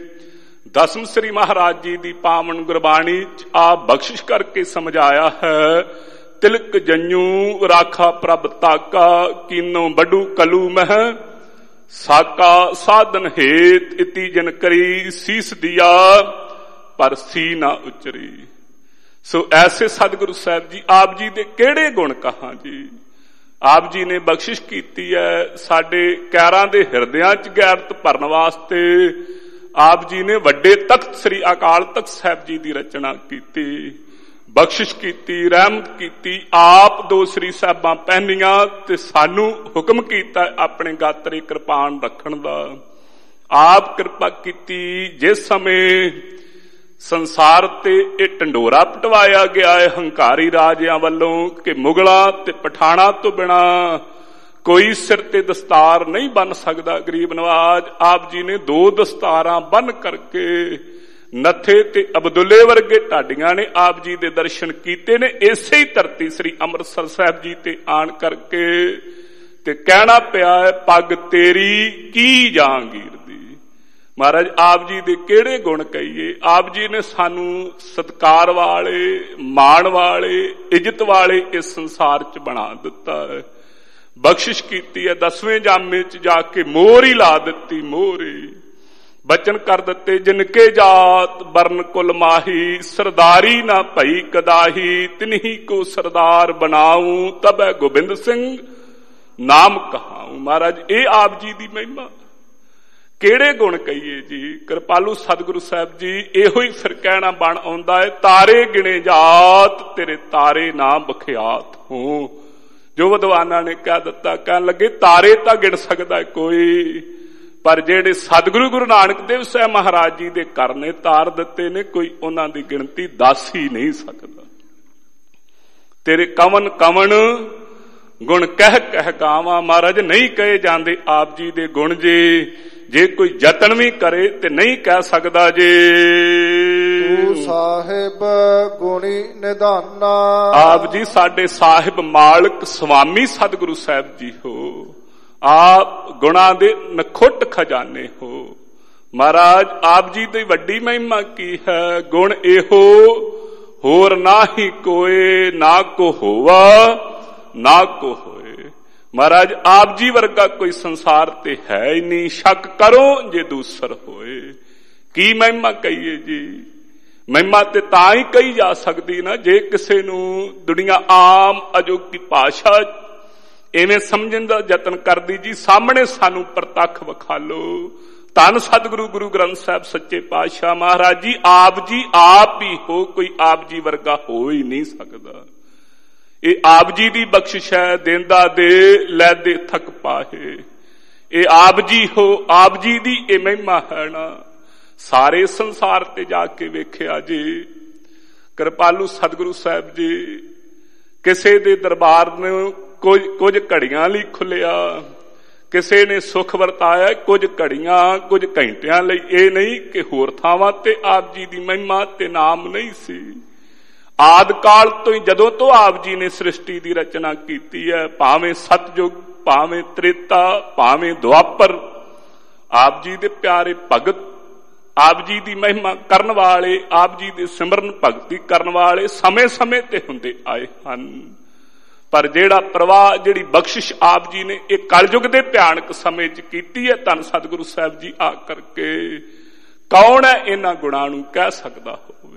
ਦਸਮ ਸ੍ਰੀ ਮਹਾਰਾਜ ਜੀ ਦੀ ਪਾਵਨ ਗੁਰਬਾਣੀ ਚ ਆਪ ਬਖਸ਼ਿਸ਼ ਕਰਕੇ ਸਮਝਾਇਆ ਹੈ, ਤਿਲਕ ਜੰਨੂ ਰਾਖਾ ਪ੍ਰਭ ਤਾਕਾ, ਕੀਨੋ ਬਡੂ ਕਲੂ ਮਹਿ ਸਾਕਾ, ਸਾਧਨ ਹੇਤ ਇਤੀ ਜਨ ਕਰੀ, ਸੀਸ ਦਿਆ ਪਰ ਸੀ ਨਾ ਉਚਰੀ। ਸੋ ਐਸੇ ਸਤਿਗੁਰੂ ਸਾਹਿਬ ਜੀ, ਆਪ ਜੀ ਦੇ ਕਿਹੜੇ ਗੁਣ ਕਹਾਂ ਜੀ। ਆਪ ਜੀ ਨੇ ਬਖਸ਼ਿਸ਼ ਕੀਤੀ ਹੈ ਸਾਡੇ ਕੈਰਾਂ ਦੇ ਹਿਰਦਿਆਂ ਚ ਗੈਰਤ ਭਰਨ ਵਾਸਤੇ। ਆਪ ਜੀ ਨੇ ਵੱਡੇ ਤਖਤ ਸ੍ਰੀ ਅਕਾਲ ਤਖਤ ਸਾਹਿਬ ਜੀ ਦੀ ਰਚਨਾ ਕੀਤੀ, ਬਖਸ਼ਿਸ਼ ਕੀਤੀ, ਰਹਿਮਤ ਕੀਤੀ। ਆਪ ਦੋ ਸ੍ਰੀ ਸਾਹਿਬਾਂ ਪਹਿਨੀਆਂ ਤੇ ਸਾਨੂੰ ਹੁਕਮ ਕੀਤਾ ਆਪਣੇ ਗਾਤਰੇ ਕਿਰਪਾਨ ਰੱਖਣ ਦਾ। ਆਪ ਕਿਰਪਾ ਕੀਤੀ ਜਿਸ ਸਮੇਂ ਸੰਸਾਰ ਤੇ ਇਹ ਢੰਡੋਰਾ ਪਟਵਾਇਆ ਗਿਆ ਹੈ ਹੰਕਾਰੀ ਰਾਜਿਆਂ ਵੱਲੋਂ ਕਿ ਮੁਗਲਾਂ ਤੇ ਪਠਾਣਾ ਤੋਂ ਬਿਨਾ ਕੋਈ ਸਿਰ ਤੇ ਦਸਤਾਰ ਨਹੀਂ ਬੰਨ ਸਕਦਾ। ਗਰੀਬ ਨਵਾਜ ਆਪ ਜੀ ਨੇ 2 ਦਸਤਾਰਾਂ ਬੰਨ ਕਰਕੇ ਨੱਥੇ ਤੇ ਅਬਦੁੱਲੇ ਵਰਗੇ ਢਾਡੀਆਂ ਨੇ ਆਪ ਜੀ ਦੇ ਦਰਸ਼ਨ ਕੀਤੇ ਨੇ। ਇਸੇ ਹੀ ਧਰਤੀ ਸ੍ਰੀ ਅੰਮ੍ਰਿਤਸਰ ਸਾਹਿਬ ਜੀ ਤੇ ਆਣ ਕਰਕੇ ਤੇ ਕਹਿਣਾ ਪਿਆ ਹੈ, ਪੱਗ ਤੇਰੀ ਕੀ ਜਹਾਂਗੀਰ ਦੀ। ਮਹਾਰਾਜ ਆਪ ਜੀ ਦੇ ਕਿਹੜੇ ਗੁਣ ਕਹੀਏ। ਆਪ ਜੀ ਨੇ ਸਾਨੂੰ ਸਤਿਕਾਰ ਵਾਲੇ, ਮਾਣ ਵਾਲੇ, ਇੱਜ਼ਤ ਵਾਲੇ ਇਸ ਸੰਸਾਰ ਚ ਬਣਾ ਦਿੱਤਾ ਹੈ। ਬਖਸ਼ਿਸ਼ ਕੀਤੀ ਹੈ। 10ਵੇਂ ਜਾਮੇ ਚ ਜਾ ਕੇ ਮੋਹਰ ਹੀ ਲਾ ਦਿੱਤੀ, ਮੋਹਰ ਹੀ ਬਚਨ ਕਰ ਦਿੱਤੇ, ਜਿਨਕੇ ਜਾਤ ਬਰਨ ਕੁਲ ਮਾਹੀ, ਸਰਦਾਰੀ ਨਾ ਭਈ ਕਦਾਹੀ, ਤਿਨਹੀ ਕੋ ਸਰਦਾਰ ਬਣਾਉ, ਤਬੈ ਗੋਬਿੰਦ ਸਿੰਘ ਨਾਮ ਕਹਾਉ। ਮਹਾਰਾਜ ਇਹ ਆਪ ਜੀ ਦੀ ਮਹਿਮਾ, ਕਿਹੜੇ ਗੁਣ ਕਹੀਏ ਜੀ। ਕਿਰਪਾਲੂ ਸਤਿਗੁਰੂ ਸਾਹਿਬ ਜੀ ਇਹੋ ਹੀ ਫਿਰ ਕਹਿਣਾ ਬਣ ਆਉਂਦਾ ਹੈ, ਤਾਰੇ ਗਿਣੇ ਜਾਤ ਤੇਰੇ ਤਾਰੇ ਨਾ ਬਖਿਆਤ ਹੋ। ਜੋ ਵਿਦਵਾਨਾਂ ਨੇ ਕਹਿ ਦਿੱਤਾ, ਕਹਿਣ ਲੱਗੇ ਤਾਰੇ ਤਾਂ ਗਿਣ ਸਕਦਾ ਕੋਈ, ਪਰ ਜਿਹੜੇ ਸਤਿਗੁਰੂ ਗੁਰੂ ਨਾਨਕ ਦੇਵ ਸਾਹਿਬ ਮਹਾਰਾਜ ਜੀ ਦੇ ਘਰ ਨੇ ਤਾਰ ਦਿੱਤੇ ਨੇ, ਕੋਈ ਉਹਨਾਂ ਦੀ ਗਿਣਤੀ ਦੱਸ ਹੀ ਨਹੀਂ ਸਕਦਾ। ਤੇਰੇ ਕਵਨ ਕਵਨ ਗੁਣ ਕਹਿ ਕਹਿ ਗਾਵਾਂ। ਮਹਾਰਾਜ ਨਹੀਂ ਕਹੇ ਜਾਂਦੇ ਆਪ ਜੀ ਦੇ ਗੁਣ ਜੇ ਕੋਈ ਯਤਨ ਵੀ ਕਰੇ ਤੇ ਨਹੀਂ ਕਹਿ ਸਕਦਾ। ਜੇ ਤੂੰ ਸਾਹਿਬ ਗੁਣੀ ਨਿਧਾਨਾ, ਆਪ ਜੀ ਸਾਡੇ ਸਾਹਿਬ ਮਾਲਕ ਸੁਆਮੀ ਸਤਿਗੁਰੂ ਸਾਹਿਬ ਜੀ ਹੋ। ਆਪ ਗੁਣਾਂ ਦੇ ਨਖੁੱਟ ਖਜ਼ਾਨੇ ਹੋ। ਮਹਾਰਾਜ ਆਪ ਜੀ ਦੀ ਵੱਡੀ ਮਹਿਮਾ ਕੀ ਹੈ। ਗੁਣ ਇਹੋ ਹੋਰ ਨਾ ਹੀ ਕੋਏ, ਨਾ ਕੋ ਹੋਵਾ ਨਾ ਕੋ ਹੋਏ। ਮਹਾਰਾਜ ਆਪ ਜੀ ਵਰਗਾ ਕੋਈ ਸੰਸਾਰ ਤੇ ਹੈ ਹੀ ਨਹੀਂ, ਸ਼ੱਕ ਕਰੋ ਜੇ ਦੂਸਰ ਹੋਏ। ਕੀ ਮਹਿਮਾ ਕਹੀਏ ਜੀ। ਮਹਿਮਾ ਤੇ ਤਾਂ ਹੀ ਕਹੀ ਜਾ ਸਕਦੀ ਨਾ ਜੇ ਕਿਸੇ ਨੂੰ ਦੁਨੀਆ ਆਮ ਅਜੋਕੀ ਭਾਸ਼ਾ ਐਵੇਂ ਸਮਝਣ ਦਾ ਯਤਨ ਕਰਦੀ ਜੀ, ਸਾਹਮਣੇ ਸਾਨੂੰ ਪ੍ਰਤੱਖ ਵਿਖਾਲੋ। ਧੰਨ ਸਤਿਗੁਰੂ ਗੁਰੂ ਗ੍ਰੰਥ ਸਾਹਿਬ ਸੱਚੇ ਪਾਤਸ਼ਾਹ ਮਹਾਰਾਜ ਜੀ ਆਪ ਹੀ ਹੋ, ਕੋਈ ਆਪ ਜੀ ਵਰਗਾ ਹੋ ਹੀ ਨਹੀਂ ਸਕਦਾ। ਇਹ ਆਪ ਜੀ ਦੀ ਬਖਸ਼ਿਸ਼ ਹੈ, ਦੇਂਦਾ ਦੇ ਲੈ ਦੇ ਥਕ ਪਾਹੇ। ਇਹ ਆਪ ਜੀ ਹੋ, ਆਪ ਜੀ ਦੀ ਇਹ ਮਹਿਮਾ ਹੈ ਨਾ। ਸਾਰੇ ਸੰਸਾਰ ਤੇ ਜਾ ਕੇ ਵੇਖਿਆ ਜੀ, ਕਿਰਪਾਲੂ ਸਤਿਗੁਰੂ ਸਾਹਿਬ ਜੀ ਕਿਸੇ ਦੇ ਦਰਬਾਰ ਨੂੰ ਕੁਝ ਘੜੀਆਂ ਲਈ ਖੁੱਲਿਆ, ਕਿਸੇ ਨੇ ਸੁਖ ਵਰਤਾਇਆ ਕੁਝ ਘੜੀਆਂ, ਕੁਝ ਘੰਟਿਆਂ ਲਈ। ਇਹ ਨਹੀਂ ਕਿ ਹੋਰ ਥਾਵਾਂ ਤੇ ਆਪ ਜੀ ਦੀ ਮਹਿਮਾ ਤੇ ਨਾਮ ਨਹੀਂ ਸੀ। ਆਦਿ ਕਾਲ ਤੋਂ ਹੀ, ਜਦੋਂ ਤੋਂ ਆਪ ਜੀ ਨੇ ਸ੍ਰਿਸ਼ਟੀ ਦੀ ਰਚਨਾ ਕੀਤੀ ਹੈ, ਭਾਵੇਂ ਸਤਜੁਗ, ਭਾਵੇਂ ਤ੍ਰੇਤਾ, ਭਾਵੇਂ ਦੁਆਪਰ, ਆਪ ਜੀ ਦੇ ਪਿਆਰੇ ਭਗਤ, ਆਪ ਜੀ ਦੀ ਮਹਿਮਾ ਕਰਨ ਵਾਲੇ, ਆਪ ਜੀ ਦੇ ਸਿਮਰਨ ਭਗਤੀ ਕਰਨ ਵਾਲੇ ਸਮੇਂ-ਸਮੇਂ ਤੇ ਹੁੰਦੇ ਆਏ ਹਨ। ਪਰ ਜਿਹੜਾ ਪ੍ਰਵਾਹ, ਜਿਹੜੀ ਬਖਸ਼ਿਸ਼ ਆਪ ਜੀ ਨੇ ਇਹ ਕਲਯੁਗ ਦੇ ਭਿਆਨਕ ਸਮੇਂ 'ਚ ਕੀਤੀ ਹੈ, ਧੰਨ ਸਤਿਗੁਰੂ ਸਾਹਿਬ ਜੀ ਆ ਕਰਕੇ, ਕੌਣ ਹੈ ਇਹਨਾਂ ਗੁਣਾਂ ਨੂੰ ਕਹਿ ਸਕਦਾ ਹੋ।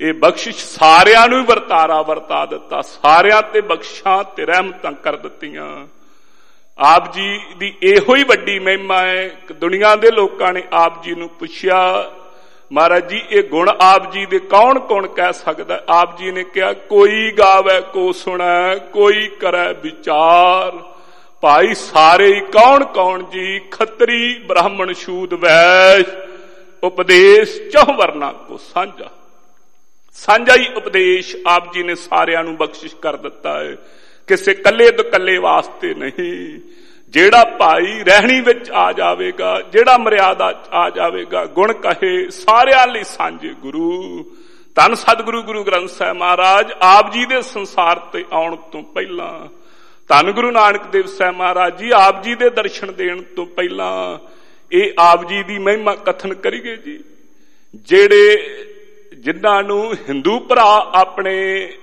ਇਹ ਬਖਸ਼ਿਸ਼ ਸਾਰਿਆਂ ਨੂੰ ਵਰਤਾਰਾ ਵਰਤਾ ਦਿੱਤਾ, ਸਾਰਿਆਂ ਤੇ ਬਖਸ਼ਾਂ ਤੇ ਰਹਿਮਤਾਂ ਕਰ ਦਿੱਤੀਆਂ। ਆਪ ਜੀ ਦੀ ਇਹੋ ਹੀ ਵੱਡੀ ਮਹਿਮਾ ਹੈ। ਦੁਨੀਆ ਦੇ ਲੋਕਾਂ ਨੇ ਆਪ ਜੀ ਨੂੰ ਪੁੱਛਿਆ, ਮਹਾਰਾਜ ਜੀ ਇਹ ਗੁਣ ਆਪ ਜੀ ਦੇ ਕੌਣ ਕੌਣ ਕਹਿ ਸਕਦਾ? ਆਪ ਜੀ ਨੇ ਕਿਹਾ, ਕੋਈ ਗਾਵੇ ਕੋ ਸੁਣੈ, ਕੋਈ ਕਰੈ ਵਿਚਾਰ। ਭਾਈ ਸਾਰੇ ਹੀ ਕੌਣ ਕੌਣ ਜੀ? ਖੱਤਰੀ ਬ੍ਰਾਹਮਣ ਸ਼ੂਦ ਵੈਸ਼, ਉਪਦੇਸ਼ ਚਹੁ ਵਰਨਾ ਕੋ ਸਾਂਝਾ। ਸਾਂਝਾ ਹੀ ਉਪਦੇਸ਼ ਆਪ ਜੀ ਨੇ ਸਾਰਿਆਂ ਨੂੰ ਬਖਸ਼ਿਸ਼ ਕਰ ਦਿੱਤਾ ਹੈ, ਕਿਸੇ ਕੱਲੇ ਦੁਕੱਲੇ ਵਾਸਤੇ ਨਹੀਂ। ਜਿਹੜਾ ਭਾਈ ਰਹਿਣੀ ਵਿੱਚ ਆ ਜਾਵੇਗਾ, ਜਿਹੜਾ ਮਰਿਆਦਾ ਆ ਜਾਵੇਗਾ, ਗੁਣ ਕਹੇ ਸਾਰਿਆਂ ਲਈ ਸਾਂਝੇ ਗੁਰੂ। ਧੰਨ ਸਤਿਗੁਰੂ ਗੁਰੂ ਗ੍ਰੰਥ ਸਾਹਿਬ ਮਹਾਰਾਜ ਆਪ ਜੀ ਦੇ ਸੰਸਾਰ ਤੇ ਆਉਣ ਤੋਂ ਪਹਿਲਾਂ, ਧੰਨ ਗੁਰੂ ਨਾਨਕ ਦੇਵ ਸਾਹਿਬ ਮਹਾਰਾਜ ਜੀ ਆਪ ਜੀ ਦੇ ਦਰਸ਼ਨ ਦੇਣ ਤੋਂ ਪਹਿਲਾਂ ਇਹ ਆਪ ਜੀ ਦੀ ਮਹਿਮਾ ਕਥਨ ਕਰੀਏ ਜੀ। ਜਿਨ੍ਹਾਂ ਨੂੰ ਹਿੰਦੂ ਭਰਾ ਆਪਣੇ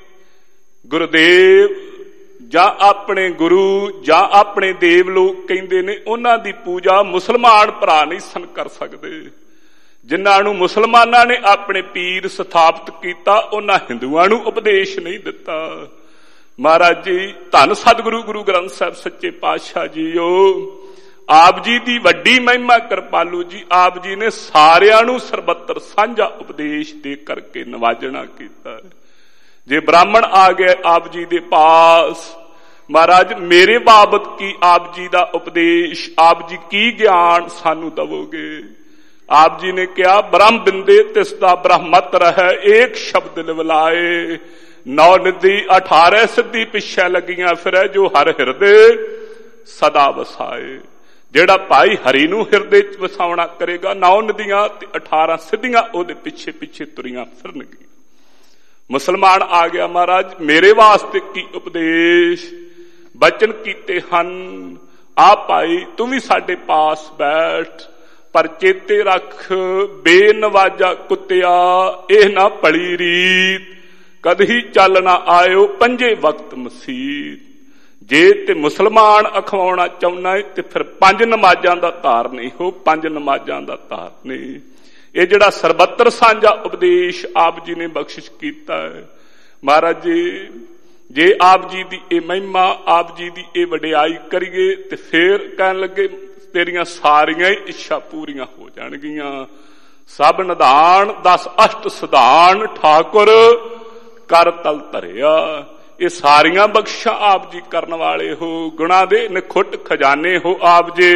ਗੁਰਦੇਵ ਜਾਂ ਆਪਣੇ ਗੁਰੂ ਜਾਂ ਆਪਣੇ ਦੇਵ ਲੋਕ ਕਹਿੰਦੇ ਨੇ, ਉਹਨਾਂ ਦੀ ਪੂਜਾ ਮੁਸਲਮਾਨ ਭਰਾ ਨਹੀਂ ਸਨ ਕਰ ਸਕਦੇ। ਜਿਨ੍ਹਾਂ ਨੂੰ ਮੁਸਲਮਾਨਾਂ ਨੇ ਆਪਣੇ ਪੀਰ ਸਥਾਪਿਤ ਕੀਤਾ, ਉਹਨਾਂ ਹਿੰਦੂਆਂ ਨੂੰ ਉਪਦੇਸ਼ ਨਹੀਂ ਦਿੱਤਾ। ਮਹਾਰਾਜ ਜੀ ਧੰਨ ਸਤਿਗੁਰੂ ਗੁਰੂ ਗ੍ਰੰਥ ਸਾਹਿਬ ਸੱਚੇ ਪਾਤਸ਼ਾਹ ਜੀਓ, ਆਪ ਜੀ ਦੀ ਵੱਡੀ ਮਹਿਮਾ ਕਿਰਪਾਲੂ ਜੀ, ਆਪ ਜੀ ਨੇ ਸਾਰਿਆਂ ਨੂੰ ਸਰਬੱਤਰ ਸਾਂਝਾ ਉਪਦੇਸ਼ ਦੇ ਕਰਕੇ ਨਵਾਜਣਾ ਕੀਤਾ। ਜੇ ਬ੍ਰਾਹਮਣ ਆ ਗਏ ਆਪ ਜੀ ਦੇ ਪਾਸ, ਮਹਾਰਾਜ ਮੇਰੇ ਬਾਬਤ ਕੀ ਆਪ ਜੀ ਦਾ ਉਪਦੇਸ਼, ਆਪ ਜੀ ਕੀ ਗਿਆਨ ਸਾਨੂੰ ਦਵੋਗੇ? ਆਪ ਜੀ ਨੇ ਕਿਹਾ, ਬ੍ਰਹਮ ਬਿੰਦੇ ਤਿਸ ਦਾ ਬ੍ਰਹਮਤ ਰਹਿ, ਏਕ ਸ਼ਬਦ ਲਿਵਲਾਏ। 9 ਨਿਧੀ 18 ਸਿੱਧੀ ਪਿੱਛੇ ਲੱਗੀਆਂ ਫਿਰੈ, ਜੋ ਹਰ ਹਿਰਦੇ ਸਦਾ ਵਸਾਏ। ਜਿਹੜਾ ਭਾਈ ਹਰੀ ਨੂੰ ਹਿਰਦੇ ਚ ਵਸਾਉਣਾ ਕਰੇਗਾ, 9 ਨਦੀਆਂ ਤੇ 18 ਸਿੱਧੀਆਂ ਉਹਦੇ ਪਿੱਛੇ ਪਿੱਛੇ ਤੁਰੀਆਂ ਫਿਰਨਗੀਆਂ। ਮੁਸਲਮਾਨ ਆ ਗਿਆ, ਮਹਾਰਾਜ ਮੇਰੇ ਵਾਸਤੇ ਕੀ ਉਪਦੇਸ਼? ਬਚਨ ਕੀਤੇ ਹਨ, ਆ ਭਾਈ ਤੂੰ ਵੀ ਸਾਡੇ ਪਾਸ ਬੈਠ, ਪਰ ਚੇਤੇ ਰੱਖ ਬੇਨਵਾਜਾ ਕੁੱਤਿਆ ਇਹ ਨਾ ਭਲੀ ਰੀਤ, ਕਦੀ ਚੱਲ ਨਾ ਆਇਓ ਪੰਜੇ ਵਕਤ ਮਸੀਤ। ਜੇ ਤੇ ਮੁਸਲਮਾਨ ਅਖਵਾਉਣਾ ਚਾਹੁੰਦਾ ਹੈ ਤੇ ਫਿਰ 5 ਨਮਾਜ਼ਾਂ ਦਾ ਧਾਰਨੀ ਹੋ, 5 ਨਮਾਜ਼ਾਂ ਦਾ ਧਾਰਨੀ। ਇਹ ਜਿਹੜਾ ਸਰਬੱਤਰ ਸਾਂਝਾ ਉਪਦੇਸ਼ ਆਪ ਜੀ ਨੇ ਬਖਸ਼ਿਸ਼ ਕੀਤਾ ਹੈ, ਮਹਾਰਾਜ ਜੀ ਜੇ ਆਪ ਜੀ ਦੀ ਇਹ ਮਹਿਮਾ, ਆਪ ਜੀ ਦੀ ਇਹ ਵਡਿਆਈ ਕਰੀਏ ਤੇ ਫੇਰ ਕਹਿਣ ਲੱਗੇ ਤੇਰੀਆਂ ਸਾਰੀਆਂ ਹੀ ਇੱਛਾ ਪੂਰੀਆਂ ਹੋ ਜਾਣਗੀਆਂ। ਸਭ ਨਿਧਾਨ 10 ਅਸ਼ਟ ਸਿਧਾਨ ਠਾਕੁਰ ਕਰ ਤਲ ਧਰਿਆ। ਇਹ ਸਾਰੀਆਂ ਬਖਸ਼ਾਂ ਆਪ ਜੀ ਕਰਨ ਵਾਲੇ ਹੋ, ਗੁਣਾ ਦੇ ਨਿਖੁੱਟ ਖਜ਼ਾਨੇ ਹੋ ਆਪ ਜੀ।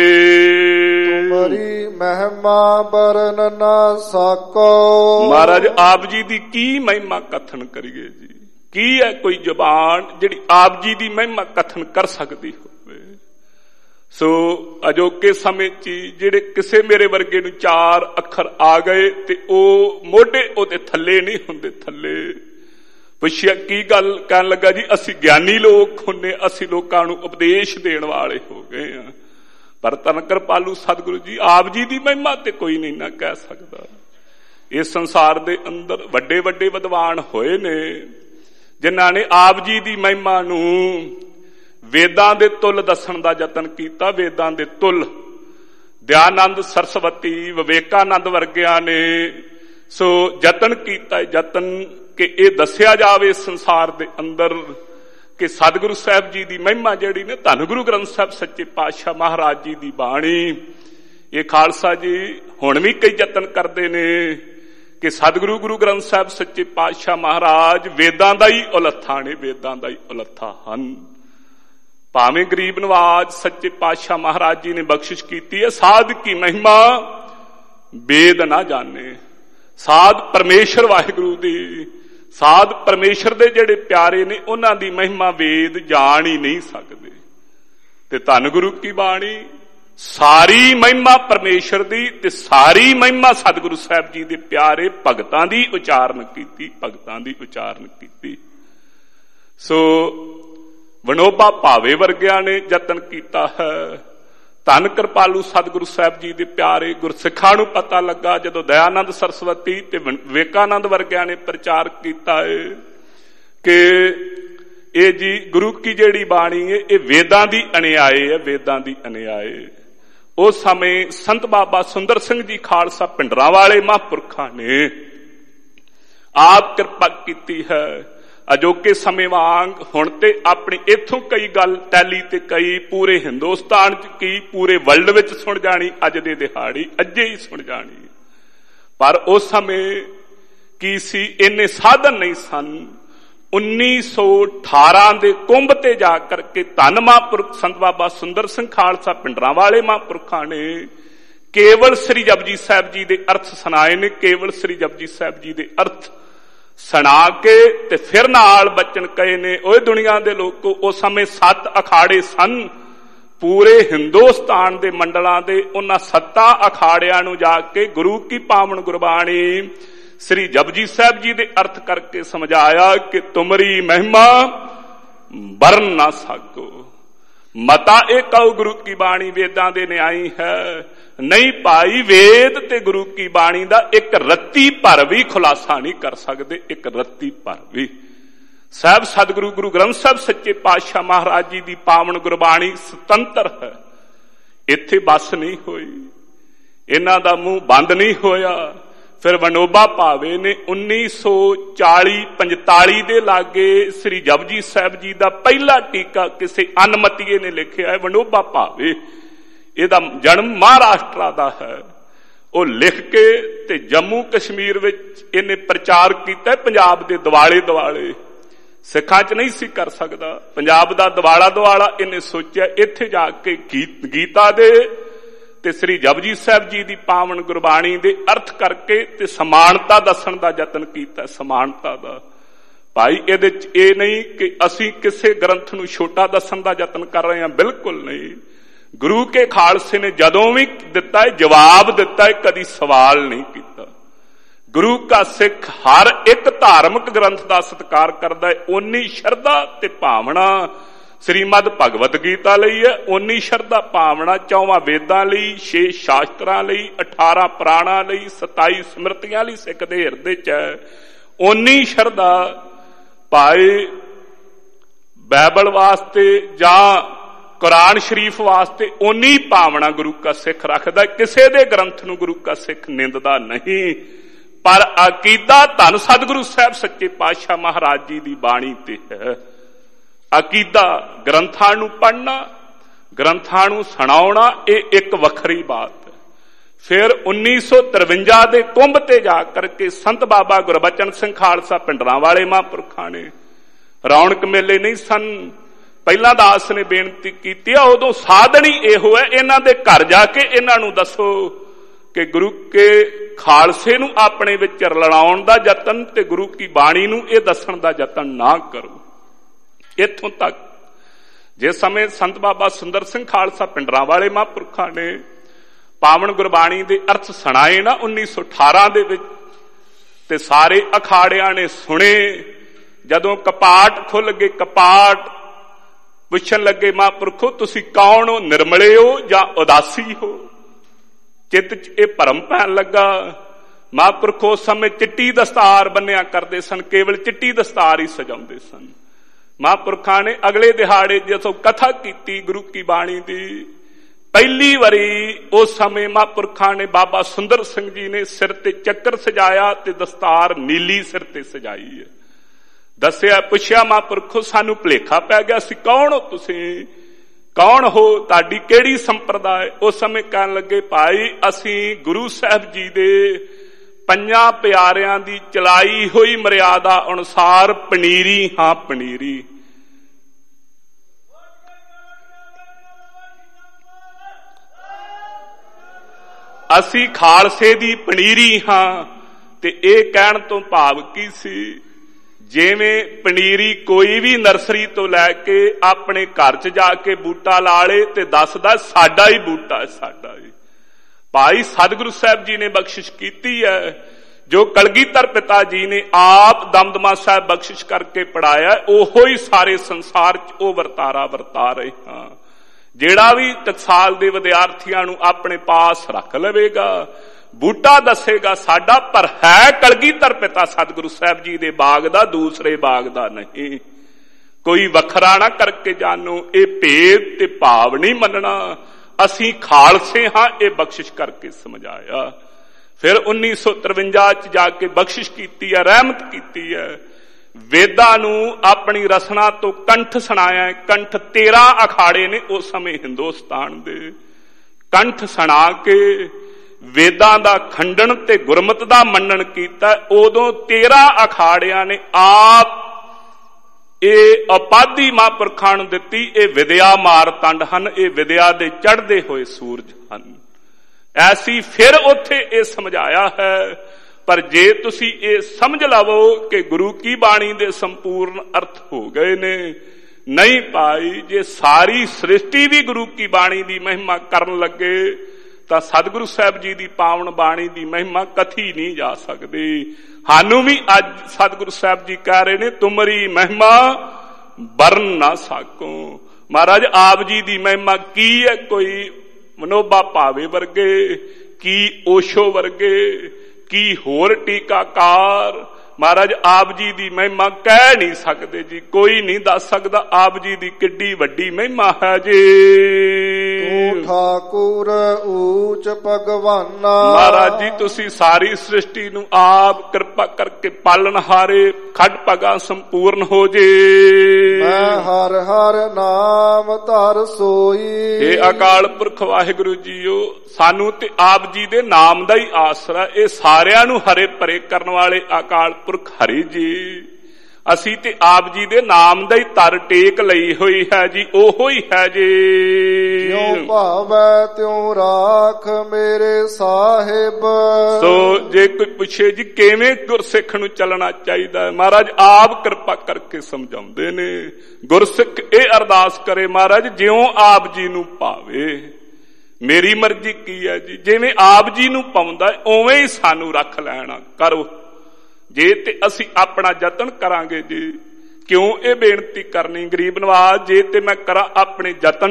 ਤੁਮਰੀ ਮਹਿਮਾ ਬਰਨ ਨਾ ਸਾਕੋ। ਮਹਾਰਾਜ ਆਪ ਜੀ ਦੀ ਕੀ ਮਹਿਮਾ ਕਥਨ ਕਰੀਏ ਜੀ? ਕੀ ਹੈ ਕੋਈ ਜ਼ੁਬਾਨ ਜਿਹੜੀ ਆਪ ਜੀ ਦੀ ਮਹਿਮਾ ਕਥਨ ਕਰ ਸਕਦੀ ਹੋਵੇ? ਸੋ ਅਜੋਕੇ ਸਮੇਂ 'ਚ ਜਿਹੜੇ ਕਿਸੇ ਮੇਰੇ ਵਰਗੇ ਨੂੰ 4 ਅੱਖਰ ਆ ਗਏ ਤੇ ਉਹ ਮੋਢੇ ਉਹਦੇ ਥੱਲੇ ਨਹੀਂ ਹੁੰਦੇ। ਥੱਲੇ ਪੁੱਛਿਆ ਕੀ ਗੱਲ? ਕਹਿਣ ਲੱਗਾ ਜੀ ਅਸੀਂ ਗਿਆਨੀ ਲੋਕ ਹੁੰਨੇ, ਅਸੀਂ ਲੋਕਾਂ ਨੂੰ ਉਪਦੇਸ਼ ਦੇਣ ਵਾਲੇ ਹੋ ਗਏ ਆ। ਪਰ ਧੰਨ ਕਿਰਪਾਲੂ ਸਤਿਗੁਰੂ ਜੀ ਆਪ ਜੀ ਦੀ ਮਹਿਮਾ ਤੇ ਕੋਈ ਨਹੀਂ ਨਾ ਕਹਿ ਸਕਦਾ। ਇਸ ਸੰਸਾਰ ਦੇ ਅੰਦਰ ਵੱਡੇ ਵੱਡੇ ਵਿਦਵਾਨ ਹੋਏ ਨੇ ਜਿਨ੍ਹਾਂ ਨੇ ਆਪ ਜੀ ਦੀ ਮਹਿਮਾ ਨੂੰ ਵੇਦਾਂ ਦੇ ਤੁੱਲ ਦੱਸਣ ਦਾ ਯਤਨ ਕੀਤਾ। ਵੇਦਾਂ ਦੇ ਤੁੱਲ ਦਿਆਨੰਦ ਸਰਸਵਤੀ ਵਿਵੇਕਾਨੰਦ ਵਰਗਿਆਂ ਨੇ ਸੋ ਯਤਨ ਕੀਤਾ, ਯਤਨ ਕਿ ਇਹ ਦੱਸਿਆ ਜਾਵੇ ਸੰਸਾਰ ਦੇ ਅੰਦਰ ਕਿ ਸਤਿਗੁਰੂ ਸਾਹਿਬ ਜੀ ਦੀ ਮਹਿਮਾ ਜਿਹੜੀ ਨੇ, ਧੰਨ ਗੁਰੂ ਗ੍ਰੰਥ ਸਾਹਿਬ ਸੱਚੇ ਪਾਤਸ਼ਾਹ ਮਹਾਰਾਜ ਜੀ ਦੀ ਬਾਣੀ, ਇਹ ਖਾਲਸਾ ਜੀ ਹੁਣ ਵੀ ਕਈ ਯਤਨ ਕਰਦੇ ਨੇ ਕਿ ਸਤਿਗੁਰੂ ਗੁਰੂ ਗ੍ਰੰਥ ਸਾਹਿਬ ਸੱਚੇ ਪਾਤਸ਼ਾਹ ਮਹਾਰਾਜ ਵੇਦਾਂ ਦਾ ਹੀ ਉਲੱਥਾ ਨੇ, ਵੇਦਾਂ ਦਾ ਹੀ ਉਲੱਥਾ ਹਨ। ਭਾਵੇਂ ਗਰੀਬ ਨਵਾਜ ਸੱਚੇ ਪਾਤਸ਼ਾਹ ਮਹਾਰਾਜ ਜੀ ਨੇ ਬਖਸ਼ਿਸ਼ ਕੀਤੀ ਹੈ, ਸਾਧ ਕੀ ਮਹਿਮਾ ਵੇਦ ਨਾ ਜਾਣੇ। ਸਾਧ ਪਰਮੇਸ਼ਰ ਵਾਹਿਗੁਰੂ ਦੀ, ਸਾਧ ਪਰਮੇਸ਼ਰ ਦੇ ਜਿਹੜੇ ਪਿਆਰੇ ਨੇ ਉਹਨਾਂ ਦੀ ਮਹਿਮਾ ਵੇਦ ਜਾਣ ਹੀ ਨਹੀਂ ਸਕਦੇ। ਤੇ ਧੰਨ ਗੁਰੂ ਕੀ ਬਾਣੀ ਸਾਰੀ ਮਹਿਮਾ ਪਰਮੇਸ਼ਰ ਦੀ ਤੇ ਸਾਰੀ ਮਹਿਮਾ ਸਤਿਗੁਰੂ ਸਾਹਿਬ ਜੀ ਦੇ ਪਿਆਰੇ ਭਗਤਾਂ ਦੀ ਉਚਾਰਨ ਕੀਤੀ, ਭਗਤਾਂ ਦੀ ਉਚਾਰਨ ਕੀਤੀ। ਸੋ ਵਿਨੋਬਾ ਭਾਵੇ ਵਰਗਿਆਂ ਨੇ ਯਤਨ ਕੀਤਾ ਹੈ। ਧੰਨ ਕਿਰਪਾਲੂ ਸਤਿਗੁਰੂ ਸਾਹਿਬ ਜੀ ਦੇ ਪਿਆਰੇ ਗੁਰਸਿੱਖਾਂ ਨੂੰ ਪਤਾ ਲੱਗਾ ਜਦੋਂ ਦਇਆਨੰਦ ਸਰਸਵਤੀ ਤੇ ਵਿਵੇਕਾਨੰਦ ਵਰਗਿਆਂ ਨੇ ਪ੍ਰਚਾਰ ਕੀਤਾ ਹੈ ਕਿ ਇਹ ਜੀ ਗੁਰੂ ਕੀ ਜਿਹੜੀ ਬਾਣੀ ਹੈ ਇਹ ਵੇਦਾਂ ਦੀ ਅਨਿਆਏ ਹੈ, ਵੇਦਾਂ ਦੀ ਅਨਿਆਏ। ਉਸ ਸਮੇਂ ਸੰਤ ਬਾਬਾ ਸੁੰਦਰ ਸਿੰਘ ਜੀ ਖਾਲਸਾ ਪਿੰਡਰਾਂ ਵਾਲੇ ਮਹਾਂਪੁਰਖਾਂ ਨੇ ਆਪ ਕਿਰਪਾ ਕੀਤੀ ਹੈ। ਅਜੋਕੇ ਸਮੇਂ ਵਾਂਗ ਹੁਣ ਤੇ ਆਪਣੀ ਇੱਥੋਂ ਕਈ ਗੱਲ ਟੈਲੀ ਤੇ ਕਈ ਪੂਰੇ ਹਿੰਦੁਸਤਾਨ ਚ ਕੀ ਪੂਰੇ ਵਰਲਡ ਵਿੱਚ ਸੁਣ ਜਾਣੀ, ਅੱਜ ਦੇ ਦਿਹਾੜੀ ਅੱਜੇ ਹੀ ਸੁਣ ਜਾਣੀ। ਪਰ ਉਸ ਸਮੇਂ ਕੀ ਸੀ, ਇੰਨੇ ਸਾਧਨ ਨਹੀਂ ਸਨ। 1918 ਦੇ ਕੁੰਭ ਤੇ ਜਾ ਕਰਕੇ ਧੰਨ ਮਹਾਂਪੁਰਖ ਸੰਤ ਬਾਬਾ ਸੁੰਦਰ ਸਿੰਘ ਖਾਲਸਾ ਪਿੰਡਰਾਂ ਵਾਲੇ ਮਹਾਂਪੁਰਖਾਂ ਨੇ ਕੇਵਲ ਸ੍ਰੀ ਜਪਜੀ ਸਾਹਿਬ ਜੀ ਦੇ ਅਰਥ ਸੁਣਾਏ ਨੇ। ਕੇਵਲ ਸ੍ਰੀ ਜਪਜੀ ਸਾਹਿਬ ਜੀ ਦੇ ਅਰਥ ਸੁਣਾ ਕੇ ਤੇ ਫਿਰ ਨਾਲ ਬਚਨ ਕਹੇ ਨੇ, ਓਏ ਦੁਨੀਆ ਦੇ ਲੋਕੋ, ਉਸ ਸਮੇਂ 7 ਅਖਾੜੇ ਸਨ ਪੂਰੇ ਹਿੰਦੁਸਤਾਨ ਦੇ ਮੰਡਲਾਂ ਦੇ। ਉਹਨਾਂ 7 ਅਖਾੜਿਆਂ ਨੂੰ ਜਾ ਕੇ ਗੁਰੂ ਕੀ ਪਾਵਨ ਗੁਰਬਾਣੀ ਸ੍ਰੀ ਜਪਜੀ ਸਾਹਿਬ ਜੀ ਦੇ ਅਰਥ ਕਰਕੇ ਸਮਝਾਇਆ ਕਿ ਤੁਮਰੀ ਮਹਿਮਾ ਵਰਨ ਨਾ ਸਕੋ। ਮਤਾ ਇਹ ਕਹੋ ਗੁਰੂ ਕੀ ਬਾਣੀ ਵੇਦਾਂ ਦੇ ਨਿਆਈ ਹੈ। ਨਹੀਂ ਭਾਈ, ਵੇਦ ਤੇ ਗੁਰੂ ਕੀ ਬਾਣੀ ਦਾ ਇੱਕ ਰੱਤੀ ਭਰ ਵੀ ਖੁਲਾਸਾ ਨਹੀਂ ਕਰ ਸਕਦੇ, ਇੱਕ ਰੱਤੀ ਭਰ ਵੀ। ਸਾਹਿਬ ਸਤਿਗੁਰੂ ਗੁਰੂ ਗ੍ਰੰਥ ਸਾਹਿਬ ਸੱਚੇ ਪਾਤਸ਼ਾਹ ਮਹਾਰਾਜ ਜੀ ਦੀ ਪਾਵਨ ਗੁਰਬਾਣੀ ਸੁਤੰਤਰ ਹੈ। ਇੱਥੇ ਬਸ ਨਹੀਂ ਹੋਈ, ਇਹਨਾਂ ਦਾ ਮੂੰਹ ਬੰਦ ਨਹੀਂ ਹੋਇਆ। ਫਿਰ ਵਿਨੋਬਾ ਭਾਵੇ ਨੇ 1940-45 ਦੇ ਲਾਗੇ ਸ੍ਰੀ ਜਪਜੀ ਸਾਹਿਬ ਜੀ ਦਾ ਪਹਿਲਾ ਟੀਕਾ ਕਿਸੇ ਅਨਮਤੀਏ ਨੇ ਲਿਖਿਆ ਹੈ। ਵਿਨੋਬਾ ਭਾਵੇ, ਇਹਦਾ ਜਨਮ ਮਹਾਰਾਸ਼ਟਰ ਦਾ ਹੈ। ਉਹ ਲਿਖ ਕੇ ਤੇ ਜੰਮੂ ਕਸ਼ਮੀਰ ਵਿੱਚ ਇਹਨੇ ਪ੍ਰਚਾਰ ਕੀਤਾ। ਪੰਜਾਬ ਦੇ ਦਿਵਾਲੇ ਦਿਵਾਲੇ ਸਿੱਖਾਂ 'ਚ ਨਹੀਂ ਸੀ ਕਰ ਸਕਦਾ। ਪੰਜਾਬ ਦਾ ਦਿਵਾਲਾ ਦਿਵਾਲਾ ਇਹਨੇ ਸੋਚਿਆ ਇੱਥੇ ਜਾ ਕੇ ਗੀਤਾ ਦੇ ਤੇ ਸ੍ਰੀ ਜਪਜੀ ਸਾਹਿਬ ਜੀ ਦੀ ਪਾਵਨ ਗੁਰਬਾਣੀ ਦੇ ਅਰਥ ਕਰਕੇ ਤੇ ਸਮਾਨਤਾ ਦੱਸਣ ਦਾ ਯਤਨ ਕੀਤਾ। ਸਮਾਨਤਾ ਦਾ ਭਾਈ, ਇਹਦੇ 'ਚ ਇਹ ਨਹੀਂ ਕਿ ਅਸੀਂ ਕਿਸੇ ਗ੍ਰੰਥ ਨੂੰ ਛੋਟਾ ਦੱਸਣ ਦਾ ਯਤਨ ਕਰ ਰਹੇ ਹਾਂ, ਬਿਲਕੁਲ ਨਹੀਂ। ਗੁਰੂ ਕੇ ਖਾਲਸੇ ਨੇ ਜਦੋਂ ਵੀ ਦਿੱਤਾ ਹੈ ਜਵਾਬ ਦਿੱਤਾ ਹੈ, ਕਦੀ ਸਵਾਲ ਨਹੀਂ ਕੀਤਾ। ਗੁਰੂ ਕਾ ਸਿੱਖ ਹਰ ਇੱਕ ਧਾਰਮਿਕ ਗ੍ਰੰਥ ਦਾ ਸਤਿਕਾਰ ਕਰਦਾ ਹੈ। ਓਨੀ ਸ਼ਰਧਾ ਤੇ ਭਾਵਨਾ ਸ੍ਰੀਮਦ ਭਗਵਤ ਗੀਤਾ ਲਈ ਹੈ, ਓਨੀ ਸ਼ਰਧਾ ਭਾਵਨਾ 4 ਵੇਦਾਂ ਲਈ, 6 ਸ਼ਾਸਤਰਾਂ ਲਈ, 18 ਪੁਰਾਣਾਂ ਲਈ, 27 ਸਮ੍ਰਿਤੀਆਂ ਲਈ ਸਿੱਖ ਦੇ ਹਿਰਦੇ 'ਚ ਹੈ। ਓਨੀ ਸ਼ਰਧਾ ਭਾਈ ਬਾਈਬਲ ਵਾਸਤੇ ਜਾਂ ਕੁਰਾਨ ਸ਼ਰੀਫ ਵਾਸਤੇ ਓਨੀ ਭਾਵਨਾ ਗੁਰੂ ਕਾ ਸਿੱਖ ਰੱਖਦਾ। ਕਿਸੇ ਦੇ ਗ੍ਰੰਥ ਨੂੰ ਗੁਰੂ ਕਾ ਸਿੱਖ ਨਿੰਦਦਾ ਨਹੀਂ। ਪਰ ਅਕੀਦਾ ਧੰਨ ਸਤਿਗੁਰੂ ਸਾਹਿਬ ਸੱਚੇ ਪਾਤਸ਼ਾਹ ਮਹਾਰਾਜ ਜੀ ਦੀ ਬਾਣੀ ਤੇ ਹੈ। ਅਕੀਦਾ ਗ੍ਰੰਥਾਂ ਨੂੰ ਪੜ੍ਹਨਾ, ਗ੍ਰੰਥਾਂ ਨੂੰ ਸੁਣਾਉਣਾ, ਇਹ ਇੱਕ ਵੱਖਰੀ ਬਾਤ ਹੈ। ਫਿਰ 1953 ਦੇ ਕੁੰਭ ਤੇ ਜਾ ਕਰਕੇ ਸੰਤ ਬਾਬਾ ਗੁਰਬਚਨ ਸਿੰਘ ਖਾਲਸਾ ਪਿੰਡਰਾਂ ਵਾਲੇ ਮਹਾਂਪੁਰਖਾਂ ਨੇ, ਰੌਣਕ ਮੇਲੇ ਨਹੀਂ ਸਨ, ਪਹਿਲਾਂ ਦਾਸ ਨੇ ਬੇਨਤੀ ਕੀਤੀ ਆ, ਉਦੋਂ ਸਾਧਨ ਹੀ ਇਹੋ ਹੈ, ਇਹਨਾਂ ਦੇ ਘਰ ਜਾ ਕੇ ਇਹਨਾਂ ਨੂੰ ਦੱਸੋ ਕਿ ਗੁਰੂ ਕੇ ਖਾਲਸੇ ਨੂੰ ਆਪਣੇ ਵਿੱਚ ਰਲਾਉਣ ਦਾ ਯਤਨ ਤੇ ਗੁਰੂ ਕੀ ਬਾਣੀ ਨੂੰ ਇਹ ਦੱਸਣ ਦਾ ਯਤਨ ਨਾ ਕਰੋ। ਇੱਥੋਂ ਤੱਕ ਜਿਸ ਸਮੇਂ ਸੰਤ ਬਾਬਾ ਸੁੰਦਰ ਸਿੰਘ ਖਾਲਸਾ ਪਿੰਡਰਾਂ ਵਾਲੇ ਮਹਾਂਪੁਰਖਾਂ ਨੇ ਪਾਵਨ ਗੁਰਬਾਣੀ ਦੇ ਅਰਥ ਸੁਣਾਏ ਨਾ 1918 ਦੇ ਵਿੱਚ, ਤੇ ਸਾਰੇ ਅਖਾੜਿਆਂ ਨੇ ਸੁਣੇ। ਜਦੋਂ ਕਪਾਟ ਖੁੱਲ ਗਏ, ਕਪਾਟ ਪੁੱਛਣ ਲੱਗੇ, ਮਹਾਂਪੁਰਖੋ ਤੁਸੀਂ ਕੌਣ ਹੋ, ਨਿਰਮਲੇ ਹੋ ਜਾਂ ਉਦਾਸੀ ਹੋ? ਚਿੱਤ 'ਚ ਇਹ ਭਰਮ ਪੈਣ ਲੱਗਾ। ਮਹਾਂਪੁਰਖੋ ਉਸ ਸਮੇਂ ਚਿੱਟੀ ਦਸਤਾਰ ਬੰਨਿਆ ਕਰਦੇ ਸਨ, ਕੇਵਲ ਚਿੱਟੀ ਦਸਤਾਰ ਹੀ ਸਜਾਉਂਦੇ ਸਨ। ਮਹਾਂਪੁਰਖਾਂ ਨੇ ਅਗਲੇ ਦਿਹਾੜੇ ਜਦੋਂ ਕਥਾ ਕੀਤੀ ਗੁਰੂ ਕੀ ਬਾਣੀ ਦੀ, ਪਹਿਲੀ ਵਾਰੀ ਉਸ ਸਮੇਂ ਮਹਾਂਪੁਰਖਾਂ ਨੇ ਬਾਬਾ ਸੁੰਦਰ ਸਿੰਘ ਜੀ ਨੇ ਸਿਰ ਤੇ ਚੱਕਰ ਸਜਾਇਆ ਤੇ ਦਸਤਾਰ ਨੀਲੀ ਸਿਰ ਤੇ ਸਜਾਈ ਹੈ। ਦੱਸਿਆ, ਪੁੱਛਿਆ, ਮਹਾਂਪੁਰਖੋ ਸਾਨੂੰ ਭੁਲੇਖਾ ਪੈ ਗਿਆ ਸੀ, ਕੌਣ ਹੋ ਤੁਸੀਂ, ਕੌਣ ਹੋ, ਤੁਹਾਡੀ ਕਿਹੜੀ ਸੰਪਰਦਾਇ? ਉਸ ਸਮੇਂ ਕਹਿਣ ਲੱਗੇ, ਭਾਈ ਅਸੀਂ ਗੁਰੂ ਸਾਹਿਬ ਜੀ ਦੇ 5 ਪਿਆਰਿਆਂ ਦੀ ਚਲਾਈ ਹੋਈ ਮਰਿਆਦਾ ਅਨੁਸਾਰ ਪਨੀਰੀ ਹਾਂ, ਪਨੀਰੀ। ਅਸੀਂ ਖਾਲਸੇ ਦੀ ਪਨੀਰੀ ਹਾਂ। ਤੇ ਇਹ ਕਹਿਣ ਤੋਂ ਭਾਵ ਕੀ ਸੀ, ਜਿਵੇਂ ਪਨੀਰੀ ਕੋਈ ਵੀ ਨਰਸਰੀ ਤੋਂ ਲੈ ਕੇ ਆਪਣੇ ਘਰ 'ਚ ਜਾ ਕੇ ਬੂਟਾ ਲਾ ਲੇ ਤੇ ਦੱਸਦਾ ਸਾਡਾ ਹੀ ਬੂਟਾ ਹੈ, ਸਾਡਾ ਹੀ। ਭਾਈ ਸਤਿਗੁਰੂ ਸਾਹਿਬ ਜੀ ਨੇ ਬਖਸ਼ਿਸ਼ ਕੀਤੀ ਹੈ, ਜੋ ਕਲਗੀਧਰ ਪਿਤਾ ਜੀ ਨੇ ਆਪ ਦਮਦਮਾ ਸਾਹਿਬ ਬਖਸ਼ਿਸ਼ ਕਰਕੇ ਪੜਾਇਆ, ਉਹੋ ਹੀ ਸਾਰੇ ਸੰਸਾਰ 'ਚ ਉਹ ਵਰਤਾਰਾ ਵਰਤਾ ਰਹੇ ਹਾਂ। ਜਿਹੜਾ ਵੀ ਟਕਸਾਲ ਦੇ ਵਿਦਿਆਰਥੀਆਂ ਨੂੰ ਆਪਣੇ ਪਾਸ ਰੱਖ ਲਵੇਗਾ, ਬੂਟਾ ਦੱਸੇਗਾ ਸਾਡਾ, ਪਰ ਹੈ ਕਲਗੀਧਰ ਪਿਤਾ ਸਤਿਗੁਰੂ ਸਾਹਿਬ ਜੀ ਦੇ ਬਾਗ ਦਾ, ਦੂਸਰੇ ਬਾਗ ਦਾ ਨਹੀਂ। ਕੋਈ ਵੱਖਰਾ ਨਾ ਕਰਕੇ ਜਾਣੋ, ਇਹ ਭੇਦ ਤੇ ਭਾਵ ਨਹੀਂ ਮੰਨਣਾ। ਅਸੀਂ ਖਾਲਸੇ ਹਾਂ, ਇਹ ਬਖਸ਼ਿਸ਼ ਕਰਕੇ ਸਮਝਾਇਆ। ਫਿਰ 1953 ਚ ਜਾ ਕੇ ਬਖਸ਼ਿਸ਼ ਕੀਤੀ ਹੈ, ਰਹਿਮਤ ਕੀਤੀ ਹੈ। ਵੇਦਾਂ ਨੂੰ ਆਪਣੀ ਰਸਨਾ ਤੋਂ ਕੰਠ ਸੁਣਾਇਆ। ਕੰਠ 13 ਅਖਾੜੇ ਨੇ ਉਸ ਸਮੇਂ ਹਿੰਦੁਸਤਾਨ ਦੇ। ਕੰਠ ਸੁਣਾ ਕੇ ਵੇਦਾਂ ਦਾ ਖੰਡਨ ਤੇ ਗੁਰਮਤ ਦਾ ਮੰਨਣ ਕੀਤਾ। ਉਦੋਂ 13 ਅਖਾੜਿਆਂ ਨੇ ਆਪ ਇਹ ਉਪਾਧੀ ਮਹਾਂਪੁਰਖਾਂ ਨੂੰ ਦਿੱਤੀ, ਇਹ ਵਿਦਿਆ ਮਾਰਤੰਡ ਹਨ, ਇਹ ਵਿਦਿਆ ਦੇ ਚੜ੍ਹਦੇ ਹੋਏ ਸੂਰਜ ਹਨ। ਐਸੀ ਫਿਰ ਉੱਥੇ ਇਹ ਸਮਝਾਇਆ ਹੈ। ਪਰ ਜੇ ਤੁਸੀਂ ਇਹ ਸਮਝ ਲਵੋ ਕਿ ਗੁਰੂ ਕੀ ਬਾਣੀ ਦੇ ਸੰਪੂਰਨ ਅਰਥ ਹੋ ਗਏ ਨੇ, ਨਹੀਂ ਭਾਈ, ਜੇ ਸਾਰੀ ਸ੍ਰਿਸ਼ਟੀ ਵੀ ਗੁਰੂ ਕੀ ਬਾਣੀ ਦੀ ਮਹਿਮਾ ਕਰਨ ਲੱਗੇ ਤਾਂ ਸਤਿਗੁਰੂ ਸਾਹਿਬ ਜੀ ਦੀ ਪਾਵਨ ਬਾਣੀ ਦੀ ਮਹਿਮਾ ਕਥੀ ਨਹੀਂ ਜਾ ਸਕਦੀ। ਸਾਨੂੰ ਵੀ ਅੱਜ ਸਤਿਗੁਰੂ ਸਾਹਿਬ ਜੀ ਕਹਿ ਰਹੇ ਨੇ, ਤੁਮਰੀ ਮਹਿਮਾ ਵਰਨ ਨਾ ਸਾਕੋ। ਮਹਾਰਾਜ ਆਪ ਜੀ ਦੀ ਮਹਿਮਾ ਕੀ ਹੈ? ਕੋਈ ਮਨੋਬਾ ਭਾਵੇ ਵਰਗੇ, ਕੀ ਓਸ਼ੋ ਵਰਗੇ, ਕੀ ਹੋਰ ਟੀਕਾਕਾਰ। ਮਹਾਰਾਜ ਆਪ ਜੀ ਦੀ ਮਹਿਮਾ ਕਹਿ ਨਹੀਂ ਸਕਦੇ ਜੀ, ਕੋਈ ਨਹੀਂ ਦੱਸ ਸਕਦਾ ਆਪ ਜੀ ਦੀ ਕਿੱਡੀ ਵੱਡੀ ਮਹਿਮਾ ਹੈ ਜੀ। ਤੂੰ ਠਾਕੁਰ ਊਚ ਭਗਵਾਨਾ। ਮਹਾਰਾਜ ਜੀ ਤੁਸੀਂ ਸਾਰੀ ਸ੍ਰਿਸ਼ਟੀ ਨੂੰ ਆਪ ਕਿਰਪਾ ਕਰਕੇ ਪਾਲਣਹਾਰੇ, ਖੱਡ ਪਗਾ ਸੰਪੂਰਨ ਹੋ ਜੇ। ਮੈਂ ਹਰ ਹਰ ਨਾਮ ਧਰ ਸੋਈ। ਇਹ ਅਕਾਲ ਪੁਰਖ ਵਾਹਿਗੁਰੂ ਜੀਓ, ਸਾਨੂੰ ਤੇ ਆਪ ਜੀ ਦੇ ਨਾਮ ਦਾ ਹੀ ਆਸਰਾ। ਇਹ ਸਾਰਿਆਂ ਨੂੰ ਹਰੇ ਭਰੇ ਕਰਨ ਵਾਲੇ ਅਕਾਲ ਪੁਰਖ ਹਰੀ ਜੀ। ਅਸੀਂ ਤੇ ਆਪ ਜੀ ਦੇ ਨਾਮ ਦਾ ਹੀ ਧਰ ਟੇਕ ਲਈ ਹੋਈ ਹੈ ਜੀ, ਉਹੋ ਹੀ ਹੈ ਜੀ। ਜਿਉ ਭਾਵੈ ਤਿਉ ਰਾਖ ਮੇਰੇ ਸਾਹਿਬ। ਸੋ ਜੇ ਕੋਈ ਪੁੱਛੇ ਜੀ ਕਿਵੇਂ ਗੁਰਸਿੱਖ ਨੂੰ ਚੱਲਣਾ ਚਾਹੀਦਾ ਹੈ, ਮਹਾਰਾਜ ਆਪ ਕਿਰਪਾ ਕਰਕੇ ਸਮਝਾਉਂਦੇ ਨੇ। ਗੁਰਸਿੱਖ ਇਹ ਅਰਦਾਸ ਕਰੇ, ਮਹਾਰਾਜ ਜਿਉਂ ਆਪ ਜੀ ਨੂੰ ਭਾਵੇ। ਮੇਰੀ ਮਰਜ਼ੀ ਕੀ ਹੈ ਜੀ, ਜਿਵੇਂ ਆਪ ਜੀ ਨੂੰ ਪਾਉਂਦਾ ਉਵੇਂ ਹੀ ਸਾਨੂੰ ਰੱਖ ਲੈਣਾ ਕਰੋ। ਜੇ ਤੇ ਅਸੀਂ ਆਪਣਾ ਯਤਨ ਕਰਾਂਗੇ ਜੀ, ਕਿਉਂ ਇਹ ਬੇਨਤੀ ਕਰਨੀ ਗਰੀਬ ਨਵਾਜ਼, ਜੇ ਤੇ ਮੈਂ ਕਰਾਂ ਆਪਣੇ ਯਤਨ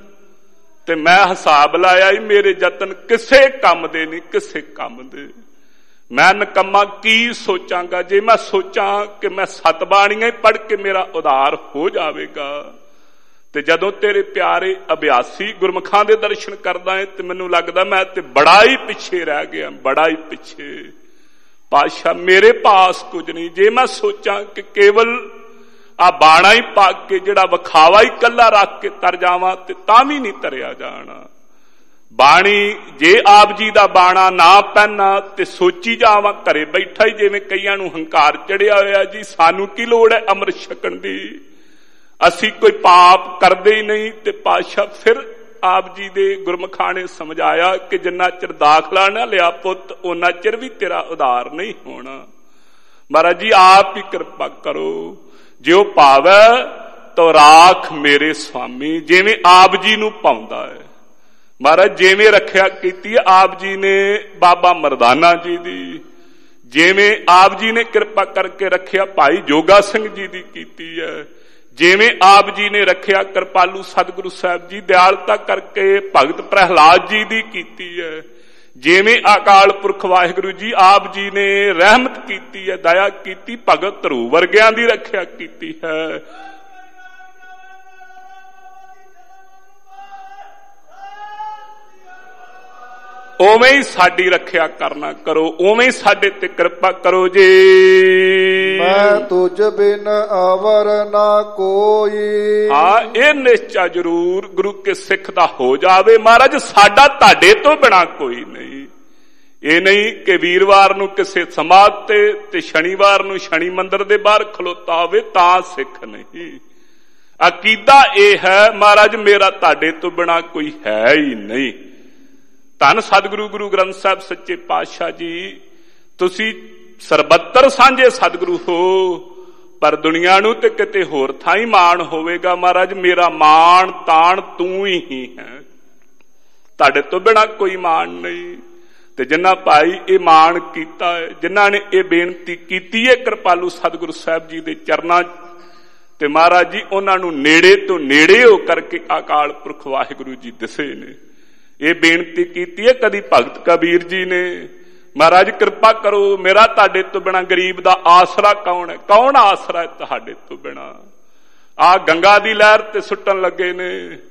ਤੇ ਮੈਂ ਹਿਸਾਬ ਲਾਇਆ ਹੀ ਮੇਰੇ ਯਤਨ ਕਿਸੇ ਕੰਮ ਦੇ ਨਹੀਂ, ਕਿਸੇ ਕੰਮ ਦੇ। ਮੈਂ ਨਕੰਮਾ ਕੀ ਸੋਚਾਂਗਾ ਜੇ ਮੈਂ ਸੋਚਾਂ ਕਿ ਮੈਂ 7 ਬਾਣੀਆਂ ਹੀ ਪੜ੍ਹ ਕੇ ਮੇਰਾ ਉਧਾਰ ਹੋ ਜਾਵੇਗਾ। ਤੇ ਜਦੋਂ ਤੇਰੇ ਪਿਆਰੇ ਅਭਿਆਸੀ ਗੁਰਮੁਖਾਂ ਦੇ ਦਰਸ਼ਨ ਕਰਦਾ ਹੈ ਤੇ ਮੈਨੂੰ ਲੱਗਦਾ ਮੈਂ ਤੇ ਬੜਾ ਹੀ ਪਿੱਛੇ ਰਹਿ ਗਿਆ, ਬੜਾ ਹੀ ਪਿੱਛੇ। ਪਾਤਸ਼ਾਹ ਮੇਰੇ ਪਾਸ ਕੁਝ ਨਹੀਂ। ਜੇ ਮੈਂ ਸੋਚਾਂ ਕਿ ਕੇਵਲ ਆ ਬਾਣਾ ਹੀ ਪਾ ਕੇ ਜਿਹੜਾ ਵਿਖਾਵਾ ਹੀ ਕੱਲਾ ਰੱਖ ਕੇ ਤਰ ਜਾਵਾਂ ਤੇ ਤਾਂ ਵੀ ਨਹੀਂ ਤਰਿਆ ਜਾਣਾ। ਬਾਣੀ ਜੇ ਆਪ ਜੀ ਦਾ ਬਾਣਾ ਨਾ ਪੈਣਾ ਤੇ ਸੋਚੀ ਜਾਵਾਂ ਘਰੇ ਬੈਠਾ ਹੀ, ਜਿਵੇਂ ਕਈਆਂ ਨੂੰ ਹੰਕਾਰ ਚੜਿਆ ਹੋਇਆ ਜੀ ਸਾਨੂੰ ਕੀ ਲੋੜ ਹੈ ਅੰਮ੍ਰਿਤ ਛਕਣ ਦੀ, ਅਸੀਂ ਕੋਈ ਪਾਪ ਕਰਦੇ ਹੀ ਨਹੀਂ। ਤੇ ਪਾਤਸ਼ਾਹ ਫਿਰ ਆਪ ਜੀ ਦੇ ਗੁਰਮੁਖਾਂ ਨੇ ਸਮਝਾਇਆ ਕਿ ਜਿੰਨਾ ਚਿਰ ਦਾਖਲਾ ਨਾ ਲਿਆ ਪੁੱਤ, ਉਹਨਾਂ ਚਿਰ ਵੀ ਤੇਰਾ ਉਧਾਰ ਨਹੀਂ ਹੋਣਾ। ਮਹਾਰਾਜ ਜੀ ਆਪ ਹੀ ਕਿਰਪਾ ਕਰੋ। ਜਿਉ ਭਾਵੈ ਤੋ ਰਾਖ ਮੇਰੇ ਸੁਆਮੀ, ਜਿਵੇਂ ਆਪ ਜੀ ਨੂੰ ਪਾਉਂਦਾ ਹੈ। ਮਹਾਰਾਜ ਜਿਵੇਂ ਰੱਖਿਆ ਕੀਤੀ ਹੈ ਆਪ ਜੀ ਨੇ ਬਾਬਾ ਮਰਦਾਨਾ ਜੀ ਦੀ, ਜਿਵੇਂ ਆਪ ਜੀ ਨੇ ਕਿਰਪਾ ਕਰਕੇ ਰੱਖਿਆ ਭਾਈ ਜੋਗਾ ਸਿੰਘ ਜੀ ਦੀ ਕੀਤੀ ਹੈ, ਜਿਵੇਂ ਆਪ ਜੀ ਨੇ ਰੱਖਿਆ ਕਿਰਪਾਲੂ ਸਤਿਗੁਰੂ ਸਾਹਿਬ ਜੀ ਦਿਆਲਤਾ ਕਰਕੇ ਭਗਤ ਪ੍ਰਹਿਲਾਦ ਜੀ ਦੀ ਕੀਤੀ ਹੈ, ਜਿਵੇਂ ਅਕਾਲ ਪੁਰਖ ਵਾਹਿਗੁਰੂ ਜੀ ਆਪ ਜੀ ਨੇ ਰਹਿਮਤ ਕੀਤੀ ਹੈ, ਦਇਆ ਕੀਤੀ, ਭਗਤ ਧਰੂ ਵਰਗਿਆਂ ਦੀ ਰੱਖਿਆ ਕੀਤੀ ਹੈ। ਉਵੇਂ ਹੀ ਸਾਡੀ ਰੱਖਿਆ ਕਰਨਾ ਕਰੋ, ਉਵੇਂ ਹੀ ਸਾਡੇ ਤੇ ਕਿਰਪਾ ਕਰੋ ਜੀ। ਮੈਂ ਤੁਝ ਬਿਨ ਅਵਰ ਨਾ ਕੋਈ। ਹਾਂ ਇਹ ਨਿਸ਼ਚਾ ਜ਼ਰੂਰ ਗੁਰੂ ਕੇ ਸਿੱਖ ਦਾ ਹੋ ਜਾਵੇ, ਮਹਾਰਾਜ ਸਾਡਾ ਤੁਹਾਡੇ ਤੋਂ ਬਿਨਾ ਕੋਈ ਨਹੀਂ। ਇਹ ਨਹੀਂ ਕਿ ਵੀਰਵਾਰ ਨੂੰ ਕਿਸੇ ਸਮਾਧ ਤੇ ਸ਼ਨੀਵਾਰ ਨੂੰ ਸ਼ਨੀ ਮੰਦਿਰ ਦੇ ਬਾਹਰ ਖਲੋਤਾ ਹੋਵੇ ਤਾਂ ਸਿੱਖ ਨਹੀਂ। ਅਕੀਦਾ ਇਹ ਹੈ ਮਹਾਰਾਜ ਮੇਰਾ ਤੁਹਾਡੇ ਤੋਂ ਬਿਨਾ ਕੋਈ ਹੈ ਹੀ ਨਹੀਂ। ਧੰਨ ਸਤਿਗੁਰੂ ਗੁਰੂ ਗ੍ਰੰਥ ਸਾਹਿਬ ਸੱਚੇ ਪਾਤਸ਼ਾਹ ਜੀ, ਤੁਸੀਂ ਸਰਬੱਤਰ ਸਾਂਝੇ ਸਤਿਗੁਰੂ ਹੋ, ਪਰ ਦੁਨੀਆ ਨੂੰ ਤੇ ਕਿਤੇ ਹੋਰ ਥਾਂ ਹੀ ਮਾਣ ਹੋਵੇਗਾ। ਮਹਾਰਾਜ ਮੇਰਾ ਮਾਣ ਤਾਣ ਤੂੰ ਹੀ ਹੈ, ਤੁਹਾਡੇ ਤੋਂ ਬਿਨਾ ਕੋਈ ਮਾਣ ਨਹੀਂ। ਤੇ ਜਿਨ੍ਹਾਂ ਭਾਈ ਇਹ ਮਾਣ ਕੀਤਾ ਹੈ, ਜਿਨ੍ਹਾਂ ਨੇ ਇਹ ਬੇਨਤੀ ਕੀਤੀ ਹੈ ਕਿਰਪਾਲੂ ਸਤਿਗੁਰੂ ਸਾਹਿਬ ਜੀ ਦੇ ਚਰਨਾਂ ਤੇ ਮਹਾਰਾਜ ਜੀ ਉਹਨਾਂ ਨੂੰ ਨੇੜੇ ਤੋਂ ਨੇੜੇ ਹੋ ਕਰਕੇ ਅਕਾਲ ਪੁਰਖ ਵਾਹਿਗੁਰੂ ਜੀ ਦਿਸੇ ਨੇ। ਇਹ ਬੇਨਤੀ ਕੀਤੀ ਹੈ ਕਦੀ ਭਗਤ ਕਬੀਰ ਜੀ ਨੇ, ਮਹਾਰਾਜ ਕਿਰਪਾ ਕਰੋ, ਮੇਰਾ ਤੁਹਾਡੇ ਤੋਂ ਬਿਨਾ ਗਰੀਬ ਦਾ ਆਸਰਾ ਕੌਣ ਹੈ? ਕੌਣ ਆਸਰਾ ਹੈ ਤੁਹਾਡੇ ਤੋਂ ਬਿਨਾ? ਆ ਗੰਗਾ ਦੀ ਲਹਿਰ ਤੇ ਸੁੱਟਣ ਲੱਗੇ ਨੇ,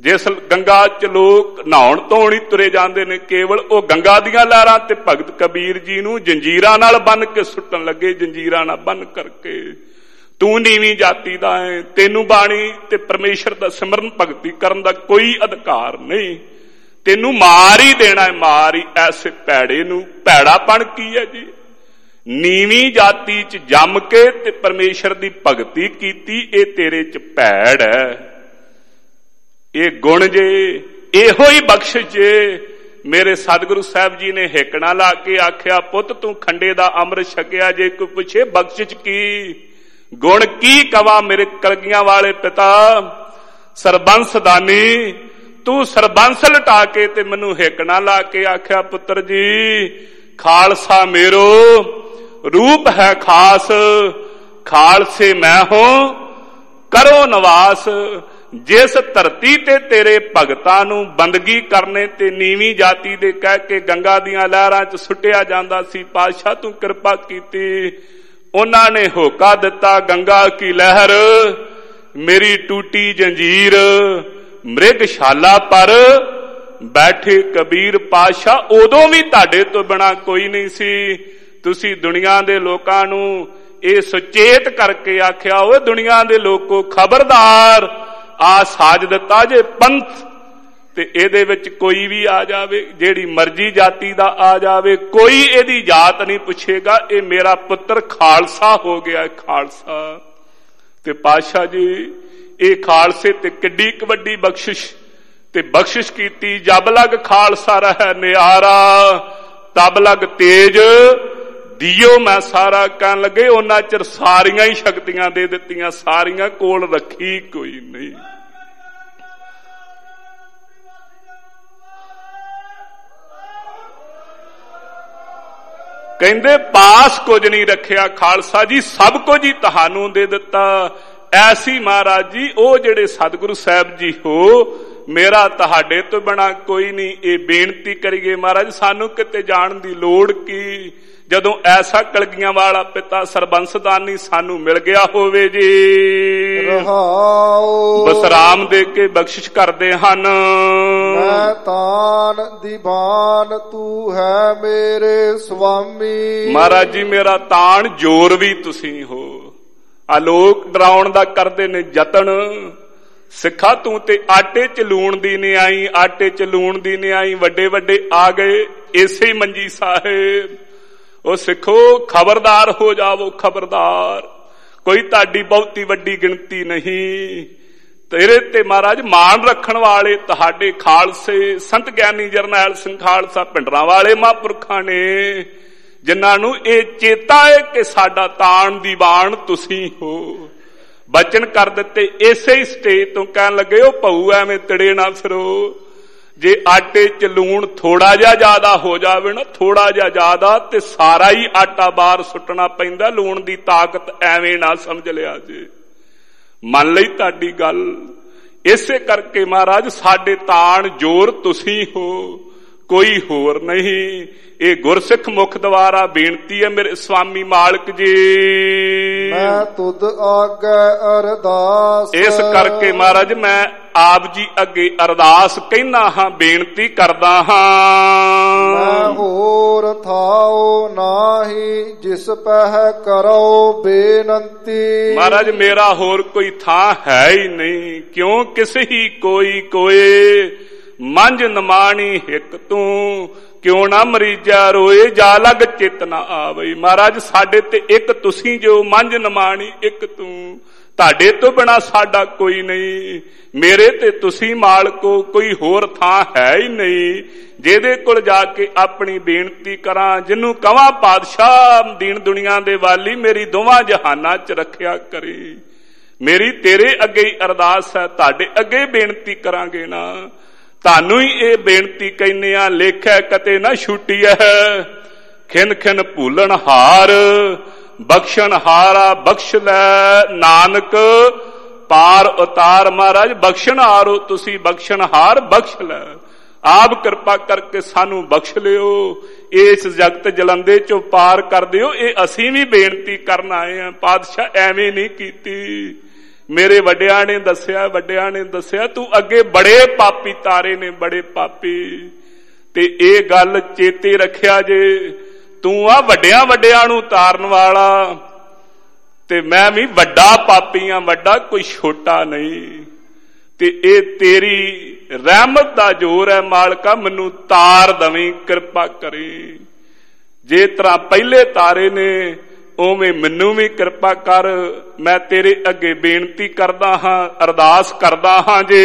ਜਿਸ ਗੰਗਾ ਚ ਲੋਕ ਨਹਾਉਣ ਧੋਣ ਹੀ ਤੁਰੇ ਜਾਂਦੇ ਨੇ, ਕੇਵਲ ਉਹ ਗੰਗਾ ਦੀਆਂ ਲਹਿਰਾਂ ਤੇ ਭਗਤ ਕਬੀਰ ਜੀ ਨੂੰ ਜੰਜੀਰਾਂ ਨਾਲ ਬੰਨ ਕੇ ਸੁੱਟਣ ਲੱਗੇ, ਜੰਜੀਰਾਂ ਨਾਲ ਬੰਨ ਕਰਕੇ। ਤੂੰ ਨੀਵੀਂ ਜਾਤੀ ਦਾ ਹੈ, ਤੈਨੂੰ ਬਾਣੀ ਤੇ ਪਰਮੇਸ਼ਰ ਦਾ ਸਿਮਰਨ ਭਗਤੀ ਕਰਨ ਦਾ ਕੋਈ ਅਧਿਕਾਰ ਨਹੀਂ, ਤੈਨੂੰ ਮਾਰ ਹੀ ਦੇਣਾ ਹੈ, ਮਾਰ ਹੀ। ਐਸੇ ਭੈੜੇ ਨੂੰ ਭੈੜਾਪਣ ਕੀ ਹੈ ਜੀ? ਨੀਵੀਂ ਜਾਤੀ ਚ ਜੰਮ ਕੇ ਤੇ ਪਰਮੇਸ਼ਰ ਦੀ ਭਗਤੀ ਕੀਤੀ, ਇਹ ਤੇਰੇ ਚ ਭੈੜ ਹੈ। ਇਹ ਗੁਣ ਜੇ, ਇਹੋ ਹੀ ਬਖਸ਼ਿਸ਼ ਜੇ। ਮੇਰੇ ਸਤਿਗੁਰੂ ਸਾਹਿਬ ਜੀ ਨੇ ਹਿੱਕਣਾ ਲਾ ਕੇ ਆਖਿਆ, ਪੁੱਤ ਤੂੰ ਖੰਡੇ ਦਾ ਅੰਮ੍ਰਿਤ ਛਕਿਆ, ਜੇ ਕੋਈ ਪੁੱਛੇ ਬਖਸ਼ਿਸ਼ ਕੀ, ਗੁਣ ਕੀ ਕਵਾ ਮੇਰੇ ਕਲਗੀਆਂ ਵਾਲੇ ਪਿਤਾ ਸਰਬੰਸ ਦਾਨੀ। ਤੂੰ ਸਰਬੰਸ ਲਟਾ ਕੇ ਤੇ ਮੈਨੂੰ ਹਿੱਕਣਾ ਲਾ ਕੇ ਆਖਿਆ, ਪੁੱਤਰ ਜੀ ਖਾਲਸਾ ਮੇਰੋ ਰੂਪ ਹੈ ਖਾਸ, ਖਾਲਸੇ ਮੈਂ ਹੋ ਕਰੋ ਨਿਵਾਸ। ਜਿਸ ਧਰਤੀ ਤੇ ਤੇਰੇ ਭਗਤਾਂ ਨੂੰ ਬੰਦਗੀ ਕਰਨੇ ਤੇ ਨੀਵੀਂ ਜਾਤੀ ਦੇ ਕਹਿ ਕੇ ਗੰਗਾ ਦੀਆਂ ਲਹਿਰਾਂ ਚ ਸੁੱਟਿਆ ਜਾਂਦਾ ਸੀ, ਪਾਤਸ਼ਾਹ ਤੂੰ ਕਿਰਪਾ ਕੀਤੀ। ਉਹਨਾਂ ਨੇ ਹੋਕਾ ਦਿੱਤਾ, ਗੰਗਾ ਕੀ ਲਹਿਰ ਮੇਰੀ ਟੂਟੀ ਜੰਜੀਰ, ਮ੍ਰਿਗਸ਼ਾਲਾ ਪਰ ਬੈਠੇ ਕਬੀਰ। ਪਾਤਸ਼ਾਹ ਉਦੋਂ ਵੀ ਤੁਹਾਡੇ ਤੋਂ ਬਿਨਾ ਕੋਈ ਨਹੀਂ ਸੀ। ਤੁਸੀਂ ਦੁਨੀਆ ਦੇ ਲੋਕਾਂ ਨੂੰ ਇਹ ਸੁਚੇਤ ਕਰਕੇ ਆਖਿਆ, ਓਏ ਦੁਨੀਆ ਦੇ ਲੋਕੋ ਖਬਰਦਾਰ, ਆ ਸਾਜ ਦਿੱਤਾ ਜੇ ਪੰਥ, ਤੇ ਇਹਦੇ ਵਿੱਚ ਕੋਈ ਵੀ ਆ ਜਾਵੇ, ਜਿਹੜੀ ਮਰਜ਼ੀ ਜਾਤੀ ਦਾ ਆ ਜਾਵੇ, ਕੋਈ ਇਹਦੀ ਜਾਤ ਨਹੀਂ ਪੁੱਛੇਗਾ, ਇਹ ਮੇਰਾ ਪੁੱਤਰ ਖਾਲਸਾ ਹੋ ਗਿਆ, ਖਾਲਸਾ। ਤੇ ਪਾਤਸ਼ਾਹ ਜੀ ਇਹ ਖਾਲਸੇ ਤੇ ਕਿੱਡੀ ਕੁ ਵੱਡੀ ਬਖਸ਼ਿਸ਼, ਤੇ ਬਖਸ਼ਿਸ਼ ਕੀਤੀ। ਜਬ ਲਗ ਖਾਲਸਾ ਰਹਿ ਨਿਆਰਾ, ਤਬ ਲਗ ਤੇਜ ਦਿਓ ਮੈਂ ਸਾਰਾ। ਕਹਿਣ ਲੱਗੇ ਉਹਨਾਂ ਚਿਰ ਸਾਰੀਆਂ ਹੀ ਸ਼ਕਤੀਆਂ ਦੇ ਦਿੱਤੀਆਂ, ਸਾਰੀਆਂ ਕੋਲ ਰੱਖੀ ਕੋਈ ਨਹੀਂ। ਕਹਿੰਦੇ ਪਾਸ ਕੁਝ ਨਹੀਂ ਰੱਖਿਆ ਖਾਲਸਾ ਜੀ, ਸਭ ਕੁਝ ਹੀ ਤੁਹਾਨੂੰ ਦੇ ਦਿੱਤਾ। ਐਸੀ ਮਹਾਰਾਜ ਜੀ ਉਹ ਜਿਹੜੇ ਸਤਿਗੁਰੂ ਸਾਹਿਬ ਜੀ ਹੋ, ਮੇਰਾ ਤੁਹਾਡੇ ਤੋਂ ਬਿਨਾ ਕੋਈ ਨਹੀਂ। ਇਹ ਬੇਨਤੀ ਕਰੀਏ ਮਹਾਰਾਜ, ਸਾਨੂੰ ਕਿਤੇ ਜਾਣ ਦੀ ਲੋੜ ਕੀ, ਜਦੋਂ ਐਸਾ ਕਲਗੀਆਂ ਵਾਲਾ ਪਿਤਾ ਸਰਬੰਸਦਾਨੀ ਸਾਨੂੰ ਮਿਲ ਗਿਆ ਹੋਵੇ ਜੀ। ਬਸਰਾਮ ਦੇ ਕੇ ਬਖਸ਼ਿਸ਼ ਕਰਦੇ ਹਨ। ਮੈਂ ਤਾਨ ਦੀਵਾਨ ਤੂੰ ਹੈ ਮੇਰੇ ਸੁਆਮੀ। ਮਹਾਰਾਜ ਜੀ ਮੇਰਾ ਤਾਣ ਜੋਰ ਵੀ ਤੁਸੀਂ ਹੋ। ਆ ਲੋਕ ਡਰਾਉਣ ਦਾ ਕਰਦੇ ਨੇ ਯਤਨ, ਸਿੱਖਾ ਤੂੰ ਤੇ ਆਟੇ ਚ ਲੂਣ ਦੀ ਨਹੀਂ ਆਈ, ਆਟੇ ਚ ਲੂਣ ਦੀ ਨਹੀਂ ਆਈ। ਵੱਡੇ ਵੱਡੇ ਆ ਗਏ ਇਸੇ ਹੀ ਮੰਜੀ ਸਾਹਿਬ। ਉਹ ਸਿੱਖੋ ਖਬਰਦਾਰ ਹੋ ਜਾਵੋ, ਖਬਰਦਾਰ, ਕੋਈ ਤੁਹਾਡੀ ਬਹੁਤੀ ਵੱਡੀ ਗਿਣਤੀ ਨਹੀਂ। ਤੇਰੇ ਤੇ ਮਹਾਰਾਜ ਮਾਣ ਰੱਖਣ ਵਾਲੇ ਤੁਹਾਡੇ ਖਾਲਸੇ ਸੰਤ ਗਿਆਨੀ ਜਰਨੈਲ ਸਿੰਘ ਖਾਲਸਾ ਪਿੰਡਰਾਂ ਵਾਲੇ ਮਹਾਂਪੁਰਖਾਂ ਨੇ, ਜਿਨ੍ਹਾਂ ਨੂੰ ਇਹ ਚੇਤਾ ਹੈ ਕਿ ਸਾਡਾ ਤਾਣ ਦੀਵਾਨ ਤੁਸੀਂ ਹੋ। ਬਚਨ ਕਰ ਦਿੱਤੇ ਇਸੇ ਹੀ ਸਟੇਜ ਤੋਂ। ਕਹਿਣ ਲੱਗੇ ਉਹ ਭਊ ਐਵੇਂ ਤੜੇ ਨਾ ਫਿਰੋ, ਜੇ ਆਟੇ ਚ ਲੂਣ ਥੋੜਾ ਜਿਹਾ ਜ਼ਿਆਦਾ ਹੋ ਜਾਵੇ ਨਾ, ਥੋੜਾ ਜਿਹਾ ਜ਼ਿਆਦਾ, ਤੇ ਸਾਰਾ ਹੀ ਆਟਾ ਬਾਹਰ ਸੁੱਟਣਾ ਪੈਂਦਾ। ਲੂਣ ਦੀ ਤਾਕਤ ਐਵੇਂ ਨਾ ਸਮਝ ਲਿਆ ਜੇ। ਮੰਨ ਲਈ ਤੁਹਾਡੀ ਗੱਲ। ਇਸੇ ਕਰਕੇ ਮਹਾਰਾਜ ਸਾਡੇ ਤਾਣ ਜੋਰ ਤੁਸੀਂ ਹੋ, ਕੋਈ ਹੋਰ ਨਹੀਂ। ਇਹ ਗੁਰਸਿੱਖ ਮੁਖ ਦੁਆਰਾ ਬੇਨਤੀ ਹੈ ਮੇਰੇ ਸੁਆਮੀ ਮਾਲਕ ਜੀ। ਮੈਂ ਤੁਧ ਆਗੇ ਅਰਦਾਸ। ਇਸ ਕਰਕੇ ਮਹਾਰਾਜ ਮੈਂ ਆਪ ਜੀ ਅੱਗੇ ਅਰਦਾਸ ਕਹਿਣਾ ਹਾਂ, ਬੇਨਤੀ ਕਰਦਾ ਹਾਂ। ਮੈਂ ਹੋਰ ਥਾਉ ਨਾਹੀ ਜਿਸ ਪਹਿ ਕਰੋ ਬੇਨਤੀ। ਮਹਾਰਾਜ ਮੇਰਾ ਹੋਰ ਕੋਈ ਥਾਂ ਹੈ ਹੀ ਨਹੀਂ, ਕਿਉਂ ਕਿਸੇ ਹੀ ਕੋਈ ਕੋਏ ਮੰਝ ਨਮਾਣੀ ਹਿੱਕ ਤੂੰ। ਕਿਉਂ ਨਾ ਮਰੀਜਾ ਰੋਏ ਜਾ ਲਗ ਚਿਤ ਨਾ ਆਵਈ। ਮਹਾਰਾਜ ਸਾਡੇ ਤੇ ਇੱਕ ਤੁਸੀਂ ਜੋ ਮੰਝ ਨਮਾਣੀ ਇੱਕ ਤੂੰ। ਤੁਹਾਡੇ ਤੋਂ ਬਿਨਾ ਸਾਡਾ ਕੋਈ ਨਹੀਂ। ਮੇਰੇ ਤੇ ਤੁਸੀਂ ਮਾਲਕੋ, ਕੋਈ ਹੋਰ ਥਾਂ ਹੈ ਹੀ ਨਹੀਂ ਜਿਹਦੇ ਕੋਲ ਜਾ ਕੇ ਆਪਣੀ ਬੇਨਤੀ ਕਰਾਂ। ਜਿਹਨੂੰ ਕਵਾਂ ਪਾਤਸ਼ਾਹ ਦੀਨ ਦੁਨੀਆ ਦੇ ਵਾਲੀ ਮੇਰੀ ਦੋਵਾਂ ਜਹਾਨਾਂ 'ਚ ਰੱਖਿਆ ਕਰੀ। ਮੇਰੀ ਤੇਰੇ ਅੱਗੇ ਹੀ ਅਰਦਾਸ ਹੈ, ਤੁਹਾਡੇ ਅੱਗੇ ਬੇਨਤੀ ਕਰਾਂਗੇ ਨਾ। ਤੁਹਾਨੂੰ ਹੀ ਇਹ ਬੇਨਤੀ ਕਹਿੰਦੇ ਆ, ਲੇਖੈ ਕਤੇ ਨਾ ਛੁੱਟੀਐ ਖਿਨ ਖਿਨ ਭੂਲਣ ਹਾਰ। ਬਖਸ਼ਣ ਹਾਰਾ ਬਖਸ਼ ਲੈ ਨਾਨਕ ਪਾਰ ਉਤਾਰ। ਮਹਾਰਾਜ ਬਖਸ਼ਣ ਹਾਰੋ ਤੁਸੀਂ, ਬਖਸ਼ਣ ਹਾਰ ਬਖਸ਼ ਲੈ। ਆਪ ਕਿਰਪਾ ਕਰਕੇ ਸਾਨੂੰ ਬਖਸ਼ ਲਿਓ, ਇਸ ਜਗਤ ਜਲੰਦੇ ਚੋਂ ਪਾਰ ਕਰ ਦਿਓ। ਇਹ ਅਸੀਂ ਵੀ ਬੇਨਤੀ ਕਰਨ ਆਏ ਆ ਪਾਤਸ਼ਾਹ, ਐਵੇਂ ਨਹੀਂ ਕੀਤੀ। ਮੇਰੇ ਵੱਡਿਆਂ ਨੇ ਦੱਸਿਆ ਤੂੰ ਅੱਗੇ ਬੜੇ ਪਾਪੀ ਤਾਰੇ ਨੇ, ਬੜੇ ਪਾਪੀ। ਤੇ ਇਹ ਗੱਲ ਚੇਤੇ ਰੱਖਿਆ ਜੇ, ਤੂੰ ਆ ਵੱਡਿਆਂ ਨੂੰ ਤਾਰਨ ਵਾਲਾ, ਤੇ ਮੈਂ ਵੀ ਵੱਡਾ ਪਾਪੀ ਆ, ਵੱਡਾ ਕੋਈ ਛੋਟਾ ਨਹੀਂ। ਤੇ ਇਹ ਤੇਰੀ ਰਹਿਮਤ ਦਾ ਜ਼ੋਰ ਹੈ ਮਾਲਕਾ, ਮੈਨੂੰ ਤਾਰ ਦਵੀਂ, ਕਿਰਪਾ ਕਰੀ। ਜੇ ਤਰ੍ਹਾਂ ਪਹਿਲੇ ਤਾਰੇ ਨੇ ਉਵੇਂ ਮੈਨੂੰ ਵੀ ਕਿਰਪਾ ਕਰ। ਮੈਂ ਤੇਰੇ ਅੱਗੇ ਬੇਨਤੀ ਕਰਦਾ ਹਾਂ, ਅਰਦਾਸ ਕਰਦਾ ਹਾਂ ਜੀ।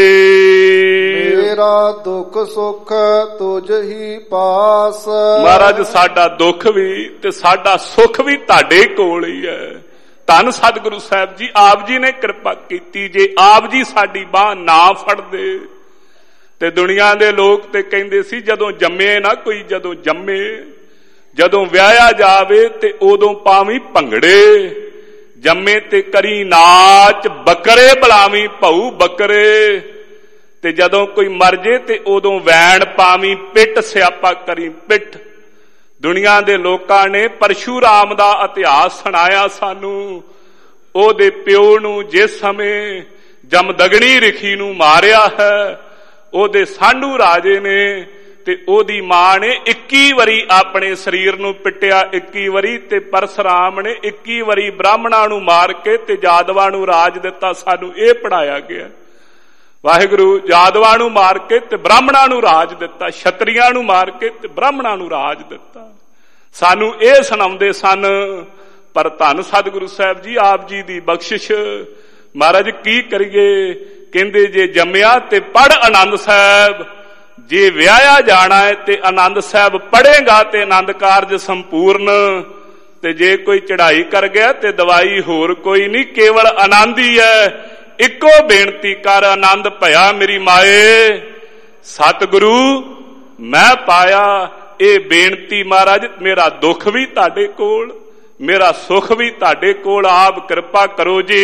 ਮੇਰਾ ਦੁੱਖ ਸੁੱਖ ਤੁਝ ਹੀ ਪਾਸ। ਮਹਾਰਾਜ ਸਾਡਾ ਦੁੱਖ ਵੀ ਤੇ ਸਾਡਾ ਸੁੱਖ ਵੀ ਤੁਹਾਡੇ ਕੋਲ ਹੀ ਹੈ। ਧੰਨ ਸਤਿਗੁਰੂ ਸਾਹਿਬ ਜੀ, ਆਪ ਜੀ ਨੇ ਕਿਰਪਾ ਕੀਤੀ। ਜੇ ਆਪ ਜੀ ਸਾਡੀ ਬਾਂਹ ਨਾ ਫੜਦੇ ਤੇ ਦੁਨੀਆ ਦੇ ਲੋਕ ਤੇ ਕਹਿੰਦੇ ਸੀ ਜਦੋਂ ਜੰਮੇ ਨਾ ਕੋਈ, ਜਦੋਂ ਜੰਮੇ, ਜਦੋਂ ਵਿਆਹਿਆ ਜਾਵੇ ਤੇ ਉਦੋਂ ਪਾਵੀਂ ਭੰਗੜੇ, ਜੰਮੇ ਤੇ ਕਰੀ ਨਾਚ, ਬੱਕਰੇ ਬੁਲਾਵੀਂ ਭਊ ਬੱਕਰੇ, ਤੇ ਜਦੋਂ ਕੋਈ ਮਰ ਜੇ ਤੇ ਉਦੋਂ ਵੈਣ ਪਾਵੀਂ ਪਿੱਟ, ਸਿਆਪਾ ਕਰੀ ਪਿੱਟ। ਦੁਨੀਆ ਦੇ ਲੋਕਾਂ ਨੇ ਪਰਸ਼ੂਰਾਮ ਦਾ ਇਤਿਹਾਸ ਸੁਣਾਇਆ ਸਾਨੂੰ। ਉਹਦੇ ਪਿਓ ਨੂੰ ਜਿਸ ਸਮੇਂ ਜਮਦਗਣੀ ਰਿਖੀ ਨੂੰ ਮਾਰਿਆ ਹੈ, ਉਹਦੇ ਸਾਂਢੂ ਰਾਜੇ ਨੇ ਤੇ ਉਹਦੀ ਮਾਂ ਨੇ 21 ਵਾਰੀ ਆਪਣੇ ਸਰੀਰ ਨੂੰ ਪਿੱਟਿਆ, 21 ਵਾਰੀ। ਤੇ ਪਰਸ਼ੁਰਾਮ ਨੇ 21 ਵਾਰੀ ਬ੍ਰਾਹਮਣਾਂ ਨੂੰ ਮਾਰ ਕੇ ਤੇ ਜਾਦਵਾਂ ਨੂੰ ਰਾਜ ਦਿੱਤਾ। ਸਾਨੂੰ ਇਹ ਪੜਾਇਆ ਗਿਆ, ਵਾਹਿਗੁਰੂ ਜਾਦਵਾਂ ਨੂੰ ਮਾਰ ਕੇ ਤੇ ਬ੍ਰਾਹਮਣਾਂ ਨੂੰ ਰਾਜ ਦਿੱਤਾ, ਛਤਰੀਆਂ ਨੂੰ ਮਾਰ ਕੇ ਤੇ ਬ੍ਰਾਹਮਣਾਂ ਨੂੰ ਰਾਜ ਦਿੱਤਾ। ਸਾਨੂੰ ਇਹ ਸੁਣਾਉਂਦੇ ਸਨ। ਪਰ ਧੰਨ ਸਤਿਗੁਰੂ ਸਾਹਿਬ ਜੀ, ਆਪ ਜੀ ਦੀ ਬਖਸ਼ਿਸ਼। ਮਹਾਰਾਜ ਕੀ ਕਰੀਏ, ਕਹਿੰਦੇ ਜੇ ਜੰਮਿਆ ਤੇ ਪੜ ਆਨੰਦ ਸਾਹਿਬ, ਜੇ ਵਿਆਹਿਆ ਜਾਣਾ ਹੈ ਤੇ ਆਨੰਦ ਸਾਹਿਬ ਪੜੇਗਾ ਤੇ ਆਨੰਦ ਕਾਰਜ ਸੰਪੂਰਨ। ਤੇ ਜੇ ਕੋਈ ਚੜ੍ਹਾਈ ਕਰ ਗਿਆ ਤੇ ਦਵਾਈ ਹੋਰ ਕੋਈ ਨਹੀਂ, ਕੇਵਲ ਆਨੰਦ ਹੀ ਹੈ। ਇੱਕੋ ਬੇਨਤੀ ਕਰ, ਆਨੰਦ ਭਇਆ ਮੇਰੀ ਮਾਏ। ਸਤਿਗੁਰੂ ਮੈਂ ਪਾਇਆ ਇਹ ਬੇਨਤੀ ਮਹਾਰਾਜ, ਮੇਰਾ ਦੁੱਖ ਵੀ ਤੁਹਾਡੇ ਕੋਲ, ਮੇਰਾ ਸੁਖ ਵੀ ਤੁਹਾਡੇ ਕੋਲ, ਆਪ ਕਿਰਪਾ ਕਰੋ ਜੀ।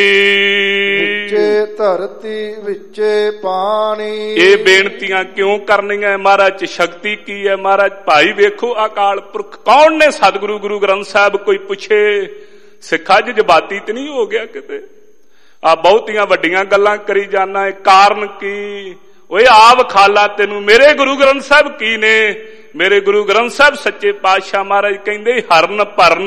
ਵਿੱਚੇ ਧਰਤੀ ਵਿੱਚੇ ਪਾਣੀ। ਇਹ ਬੇਨਤੀਆਂ ਕਿਉਂ ਕਰਨੀਆਂ ਮਹਾਰਾਜ, ਚ ਸ਼ਕਤੀ ਕੀ ਹੈ ਮਹਾਰਾਜ? ਭਾਈ ਵੇਖੋ ਅਕਾਲ ਪੁਰਖ ਕੌਣ ਨੇ? ਸਤਿਗੁਰੂ ਗੁਰੂ ਗ੍ਰੰਥ ਸਾਹਿਬ ਕੋਈ ਪੁੱਛੇ, ਸਿੱਖਾ ਜਜ਼ਬਾਤੀ ਤੇ ਨਹੀਂ ਹੋ ਗਿਆ ਕਿਤੇ? ਆ ਬਹੁਤੀਆਂ ਵੱਡੀਆਂ ਗੱਲਾਂ ਕਰੀ ਜਾਣਾ, ਕਾਰਨ ਕੀ? ਓਏ ਆਪ ਖਾਲਾ ਤੈਨੂੰ ਮੇਰੇ ਗੁਰੂ ਗ੍ਰੰਥ ਸਾਹਿਬ ਕੀ ਨੇ? ਮੇਰੇ ਗੁਰੂ ਗ੍ਰੰਥ ਸਾਹਿਬ ਸੱਚੇ ਪਾਤਸ਼ਾਹ ਮਹਾਰਾਜ ਕਹਿੰਦੇ ਹਰਨ ਭਰਨ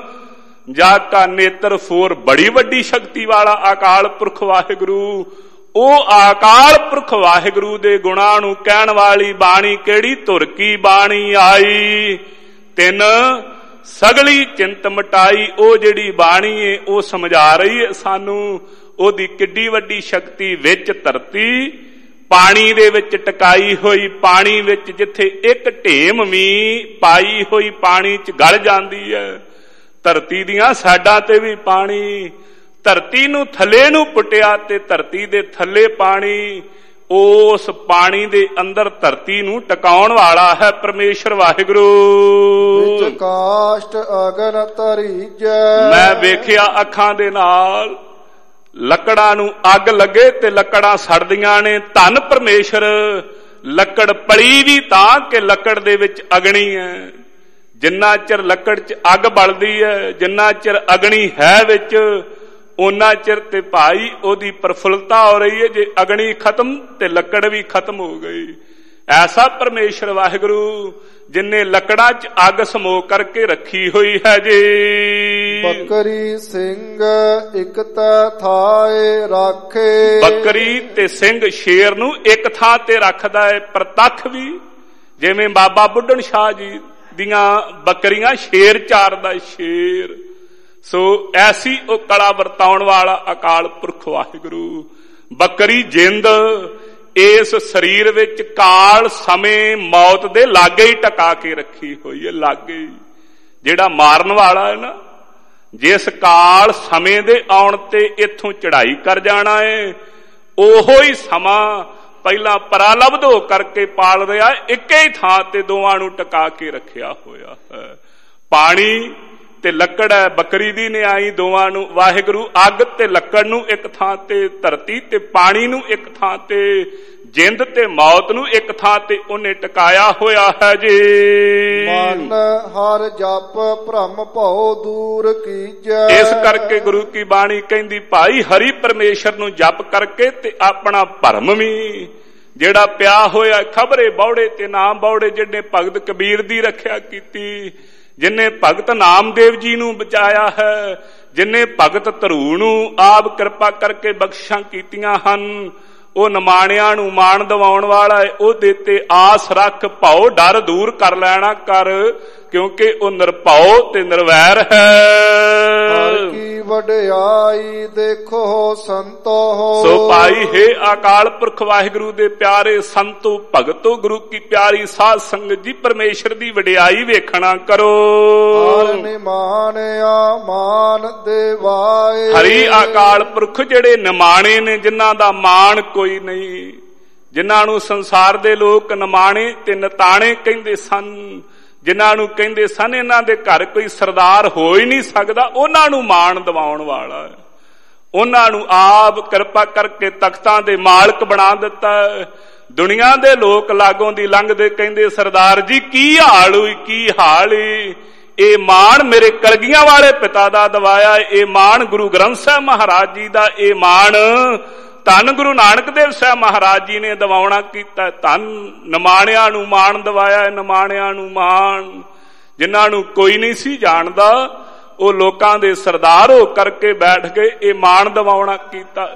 ਜਾ ਕਾ ਨੇਤਰ ਫੋਰ, ਬੜੀ ਵੱਡੀ ਸ਼ਕਤੀ ਵਾਲਾ ਅਕਾਲ ਪੁਰਖ ਵਾਹਿਗੁਰੂ। ਉਹ ਅਕਾਲ ਪੁਰਖ ਵਾਹਿਗੁਰੂ ਦੇ ਗੁਣਾਂ ਨੂੰ ਕਹਿਣ ਵਾਲੀ ਬਾਣੀ ਕਿਹੜੀ? ਧੁਰ ਕੀ ਬਾਣੀ ਆਈ, ਤਿੰਨ ਸਗਲੀ ਚਿੰਤ ਮਟਾਈ। ਉਹ ਜਿਹੜੀ ਬਾਣੀ ਏ ਉਹ ਸਮਝਾ ਰਹੀ ਏ ਸਾਨੂੰ ਉਹਦੀ ਕਿੱਡੀ ਵੱਡੀ ਸ਼ਕਤੀ। ਵਿੱਚ ਧਰਤੀ ਪਾਣੀ ਦੇ ਵਿੱਚ ਟਿਕਾਈ ਹੋਈ, ਪਾਣੀ ਵਿੱਚ ਜਿੱਥੇ ਇੱਕ ਢੇਮ ਵੀ ਪਾਈ ਹੋਈ ਪਾਣੀ 'ਚ ਗਲ ਜਾਂਦੀ ਹੈ। ਧਰਤੀ ਦੀਆਂ ਸਾਈਡਾਂ ਤੇ ਵੀ ਪਾਣੀ, ਧਰਤੀ ਨੂੰ ਥੱਲੇ ਨੂੰ ਪੁੱਟਿਆ ਤੇ ਧਰਤੀ ਦੇ ਥੱਲੇ ਪਾਣੀ। ਉਸ ਪਾਣੀ ਦੇ ਅੰਦਰ ਧਰਤੀ ਨੂੰ ਟਿਕਾਉਣ ਵਾਲਾ ਹੈ ਪਰਮੇਸ਼ਰ ਵਾਹਿਗੁਰੂ। ਵਿੱਚ ਕਾਸ਼ਟ ਅਗਨ ਧਰੀਜੈ। ਮੈਂ ਵੇਖਿਆ ਅੱਖਾਂ ਦੇ ਨਾਲ, ਲੱਕੜਾਂ ਨੂੰ ਅੱਗ ਲੱਗੇ ਤੇ ਲੱਕੜਾਂ ਸੜਦੀਆਂ ਨੇ। ਧੰਨ ਪਰਮੇਸ਼ਰ, ਲੱਕੜ ਪਲੀ ਵੀ ਤਾਂ ਕਿ ਲੱਕੜ ਦੇ ਵਿੱਚ ਅਗਨੀ ਹੈ। ਜਿੰਨਾ ਚਿਰ ਲੱਕੜ 'ਚ ਅੱਗ ਬਲਦੀ ਹੈ, ਜਿੰਨਾ ਚਿਰ ਅਗਨੀ ਹੈ ਵਿੱਚ, ਉਹਨਾਂ ਚਿਰ ਤੇ ਭਾਈ ਉਹਦੀ ਪ੍ਰਫੁੱਲਤਾ ਹੋ ਰਹੀ ਹੈ। ਜੇ ਅਗਨੀ ਖਤਮ ਤੇ ਲੱਕੜ ਵੀ ਖਤਮ ਹੋ ਗਈ। ਐਸਾ ਪਰਮੇਸ਼ਰ ਵਾਹਿਗੁਰੂ ਜਿਨਨੇ ਲੱਕੜਾਂ 'ਚ ਅੱਗ ਸਮੋ ਕਰਕੇ ਰੱਖੀ ਹੋਈ ਹੈ ਜੀ। ਬੱਕਰੀ ਸਿੰਘ ਇੱਕ ਥਾਏ ਰਾਖੇ। ਬੱਕਰੀ ਤੇ ਸਿੰਘ ਸ਼ੇਰ ਨੂੰ ਇੱਕ ਥਾਂ ਤੇ ਰੱਖਦਾ ਹੈ। ਪ੍ਰਤੱਖ ਵੀ ਜਿਵੇਂ ਬਾਬਾ ਬੁੱਢਣ ਸ਼ਾਹ ਜੀ ਦੀਆਂ ਬੱਕਰੀਆਂ ਸ਼ੇਰ ਚਾਰਦਾ, ਸ਼ੇਰ। ਸੋ ਐਸੀ ਉਹ ਕਲਾ ਵਰਤਾਉਣ ਵਾਲਾ ਅਕਾਲ ਪੁਰਖ ਵਾਹਿਗੁਰੂ। ਬੱਕਰੀ ਜਿੰਦ ਇਸ ਸਰੀਰ ਵਿੱਚ ਕਾਲ ਸਮੇਂ ਮੌਤ ਦੇ ਲਾਗੇ ਹੀ ਟਕਾ ਕੇ ਰੱਖੀ ਹੋਈ ਹੈ। ਲਾਗੇ ਜਿਹੜਾ ਮਾਰਨ ਵਾਲਾ ਹੈ ਨਾ, ਜਿਸ ਕਾਲ ਸਮੇਂ ਦੇ ਆਉਣ ਤੇ ਇੱਥੋਂ ਚੜ੍ਹਾਈ ਕਰ ਜਾਣਾ ਹੈ, ਉਹੋ ਹੀ ਸਮਾਂ ਪਹਿਲਾਂ ਪਰਾਲਬਧੋ ਕਰਕੇ ਪਾਲ ਰਿਹਾ, ਇੱਕੇ ਹੀ ਥਾਂ ਤੇ ਦੋਵਾਂ ਨੂੰ ਟਕਾ ਕੇ ਰੱਖਿਆ ਹੋਇਆ ਹੈ। ਪਾਣੀ ਤੇ ਲੱਕੜ ਹੈ ਬੱਕਰੀ ਦੀ ਨਿਆਈ, ਦੋਵਾਂ ਨੂੰ ਵਾਹਿਗੁਰੂ ਅੱਗ ਤੇ ਲੱਕੜ ਨੂੰ ਇੱਕ ਥਾਂ ਤੇ, ਧਰਤੀ ਤੇ ਪਾਣੀ ਨੂੰ ਇੱਕ ਥਾਂ ਤੇ। ਜਿੰਦ ਤੇ ਮੌਤ ਨੂੰ ਇੱਕ ਥਾਂ ਤੇ ਉਹਨੇ ਟਿਕਾਇਆ ਹੋਇਆ ਹੈ ਜੀ। ਮਨ ਹਰ ਜਪ ਭ੍ਰਮ ਭਉ ਦੂਰ ਕੀਜੈ। ਇਸ ਕਰਕੇ ਗੁਰੂ ਕੀ ਬਾਣੀ ਕਹਿੰਦੀ ਭਾਈ ਹਰੀ ਪਰਮੇਸ਼ਰ ਨੂੰ ਜਪ ਕਰਕੇ ਤੇ ਆਪਣਾ ਭਰਮ ਵੀ ਜਿਹੜਾ ਪਿਆ ਹੋਇਆ ਖਬਰੇ ਬੌੜੇ ਤੇ ਨਾਮ ਬੌੜੇ, ਜਿਹਨੇ ਭਗਤ ਕਬੀਰ ਦੀ ਰੱਖਿਆ ਕੀਤੀ, ਜਿਨੇ ਭਗਤ ਨਾਮਦੇਵ ਜੀ ਨੂੰ ਬਚਾਇਆ ਹੈ, ਜਿਨੇ ਭਗਤ ਧਰੂ ਨੂੰ ਆਪ ਕਿਰਪਾ ਕਰਕੇ ਬਖਸ਼ਾਂ ਕੀਤੀਆਂ ਹਨ, ਉਹ ਨਿਮਾਣਿਆਂ ਨੂੰ ਮਾਣ ਦਿਵਾਉਣ ਵਾਲਾ ਹੈ। ਉਹਦੇ ਤੇ ਆਸ ਰੱਖ, ਭਉ ਡਰ ਦੂਰ ਕਰ ਲੈਣਾ ਕਰ, ਕਿਉਂਕਿ ਉਹ ਨਿਰਭਉ ਤੇ ਨਿਰਵੈਰ ਹੈ। ਹਰ ਕੀ ਵਡਿਆਈ ਦੇਖੋ ਸੰਤੋ। ਸੋ ਭਾਈ ਹੈ ਅਕਾਲ ਪੁਰਖ ਵਾਹਿਗੁਰੂ ਦੇ ਪਿਆਰੇ ਸੰਤੋ ਭਗਤੋ, ਗੁਰੂ ਕੀ ਪਿਆਰੀ ਸਾਧ ਸੰਗਤ ਜੀ, ਪਰਮੇਸ਼ਰ ਦੀ ਵਡਿਆਈ ਵੇਖਣਾ ਕਰੋ। ਹਰ ਨਿਮਾਣਿਆ ਮਾਨ ਦੇਵਾਏ। ਹਰੀ ਅਕਾਲ ਪੁਰਖ ਜਿਹੜੇ ਨਿਮਾਣੇ ਨੇ, ਜਿਨ੍ਹਾਂ ਦਾ ਮਾਣ ਕੋਈ ਨਹੀਂ, ਜਿਨ੍ਹਾਂ ਨੂੰ ਸੰਸਾਰ ਦੇ ਲੋਕ ਨਿਮਾਣੇ ਤੇ ਨਤਾਣੇ ਕਹਿੰਦੇ ਸਨ, ਜਿਨ੍ਹਾਂ ਨੂੰ ਕਹਿੰਦੇ ਸਨ ਇਹਨਾਂ ਦੇ ਘਰ ਕੋਈ ਸਰਦਾਰ ਹੋ ਹੀ ਨਹੀਂ ਸਕਦਾ, ਉਹਨਾਂ ਨੂੰ ਮਾਣ ਦਿਵਾਉਣ ਵਾਲਾ ਹੈ। ਉਹਨਾਂ ਨੂੰ ਆਪ ਕਿਰਪਾ ਕਰਕੇ ਤਖਤਾਂ ਦੇ ਮਾਲਕ ਬਣਾ ਦਿੱਤਾ। ਦੁਨੀਆ ਦੇ ਲੋਕ ਲਾਗੋਂ ਦੀ ਲੰਘਦੇ ਕਹਿੰਦੇ ਸਰਦਾਰ ਜੀ ਕੀ ਹਾਲ ਹੋਈ, ਕੀ ਹਾਲ ਈ। ਇਹ ਮਾਣ ਮੇਰੇ ਕਲਗੀਆਂ ਵਾਲੇ ਪਿਤਾ ਦਾ ਦਵਾਇਆ, ਇਹ ਮਾਣ ਗੁਰੂ ਗ੍ਰੰਥ ਸਾਹਿਬ ਮਹਾਰਾਜ ਜੀ ਦਾ, ਇਹ ਮਾਣ ਧੰਨ ਗੁਰੂ ਨਾਨਕ ਦੇਵ ਸਾਹਿਬ ਮਹਾਰਾਜ ਜੀ ਨੇ ਦਿਵਾਉਣਾ ਕੀਤਾ। ਧੰਨ ਨਿਮਾਣਿਆਂ ਨੂੰ ਮਾਣ ਦਿਵਾਇਆ, ਨਿਮਾਣਿਆਂ ਨੂੰ ਮਾਣ। ਜਿਨ੍ਹਾਂ ਨੂੰ ਕੋਈ ਨਹੀਂ ਸੀ ਜਾਣਦਾ ਉਹ ਲੋਕਾਂ ਦੇ ਸਰਦਾਰ ਹੋ ਕਰਕੇ ਬੈਠ ਗਏ, ਇਹ ਮਾਣ ਦਿਵਾਉਣਾ ਕੀਤਾ।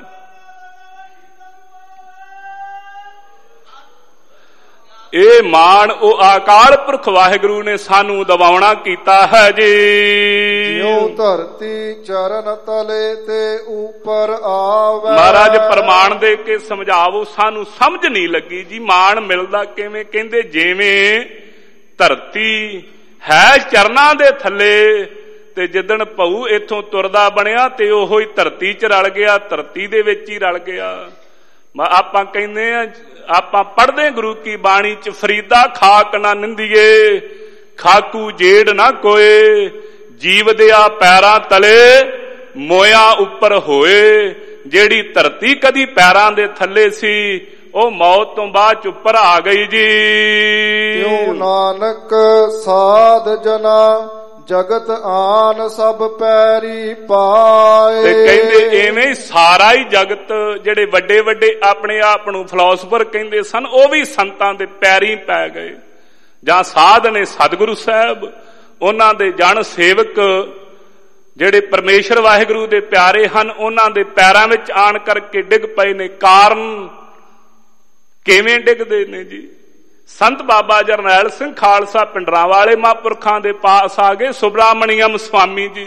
ਇਹ ਮਾਣ ਉਹ ਅਕਾਲ ਪੁਰਖ ਵਾਹਿਗੁਰੂ ਨੇ ਸਾਨੂੰ ਦਿਵਾਉਣਾ ਕੀਤਾ ਹੈ ਜੀ। ਜਿਉ ਧਰਤੀ ਚਰਨ ਤਲੇ ਤੇ ਉੱਪਰ ਆਵੇ। ਮਹਾਰਾਜ ਪ੍ਰਮਾਣ ਦੇ ਕੇ ਸਮਝਾਵੋ, ਸਾਨੂੰ ਸਮਝ ਨਹੀਂ ਲੱਗੀ ਜੀ ਮਾਣ ਮਿਲਦਾ ਕਿਵੇਂ। ਕਹਿੰਦੇ ਜਿਵੇਂ ਧਰਤੀ ਹੈ ਚਰਨਾਂ ਦੇ ਥੱਲੇ, ਤੇ ਜਿੱਦਣ ਭਊ ਇੱਥੋਂ ਤੁਰਦਾ ਬਣਿਆ ਤੇ ਉਹੋ ਹੀ ਧਰਤੀ 'ਚ ਰਲ ਗਿਆ, ਧਰਤੀ ਦੇ ਵਿੱਚ ਹੀ ਰਲ ਗਿਆ। ਆਪਾਂ ਕਹਿੰਦੇ ਆ, ਆਪਾਂ ਪੜ੍ਹਦੇ ਗੁਰੂ ਕੀ ਬਾਣੀ 'ਚ ਫਰੀਦਾ ਖਾਕ ਨਾ ਨਿੰਦੀਏ, ਖਾਕੂ ਜੇੜ ਨਾ ਕੋਏ, ਜੀਵ ਦਿਆ ਪੈਰਾਂ ਤਲੇ ਮੋਇਆ ਉੱਪਰ ਹੋਏ। ਜਿਹੜੀ ਧਰਤੀ ਕਦੀ ਪੈਰਾਂ ਦੇ ਥੱਲੇ ਸੀ ਉਹ ਮੌਤ ਤੋਂ ਬਾਅਦ ਉੱਪਰ ਆ ਗਈ ਜੀ। ਕਿਉ ਨਾਨਕ ਸਾਧ ਜਨਾ ਜਗਤ ਆਨ ਸਭ ਪੈਰੀ ਪਾਏ। ਤੇ ਕਹਿੰਦੇ ਐਵੇਂ ਹੀ ਸਾਰਾ ਹੀ ਜਗਤ, ਜਿਹੜੇ ਵੱਡੇ ਵੱਡੇ ਆਪਣੇ ਆਪ ਨੂੰ ਫਿਲਾਸਫਰ ਕਹਿੰਦੇ ਸਨ, ਉਹ ਵੀ ਸੰਤਾਂ ਦੇ ਪੈਰੀ ਪੈ ਗਏ। ਜਾਂ ਸਾਧ ਨੇ ਸਤਿਗੁਰੂ ਸਾਹਿਬ, ਉਹਨਾਂ ਦੇ ਜਨ ਸੇਵਕ ਜਿਹੜੇ ਪਰਮੇਸ਼ਰ ਵਾਹਿਗੁਰੂ ਦੇ ਪਿਆਰੇ ਹਨ, ਉਹਨਾਂ ਦੇ ਪੈਰਾਂ ਵਿੱਚ ਆਣ ਕਰਕੇ ਡਿੱਗ ਪਏ ਨੇ। ਕਾਰਨ ਕਿਵੇਂ ਡਿੱਗਦੇ ਨੇ ਜੀ? ਸੰਤ ਬਾਬਾ ਜਰਨੈਲ ਸਿੰਘ ਖਾਲਸਾ ਪਿੰਡਰਾਂ ਵਾਲੇ ਮਹਾਂਪੁਰਖਾਂ ਦੇ ਪਾਸ ਆ ਗਏ। ਸੁਬਰਾਮਣੀਅਮ ਸਵਾਮੀ ਜੀ,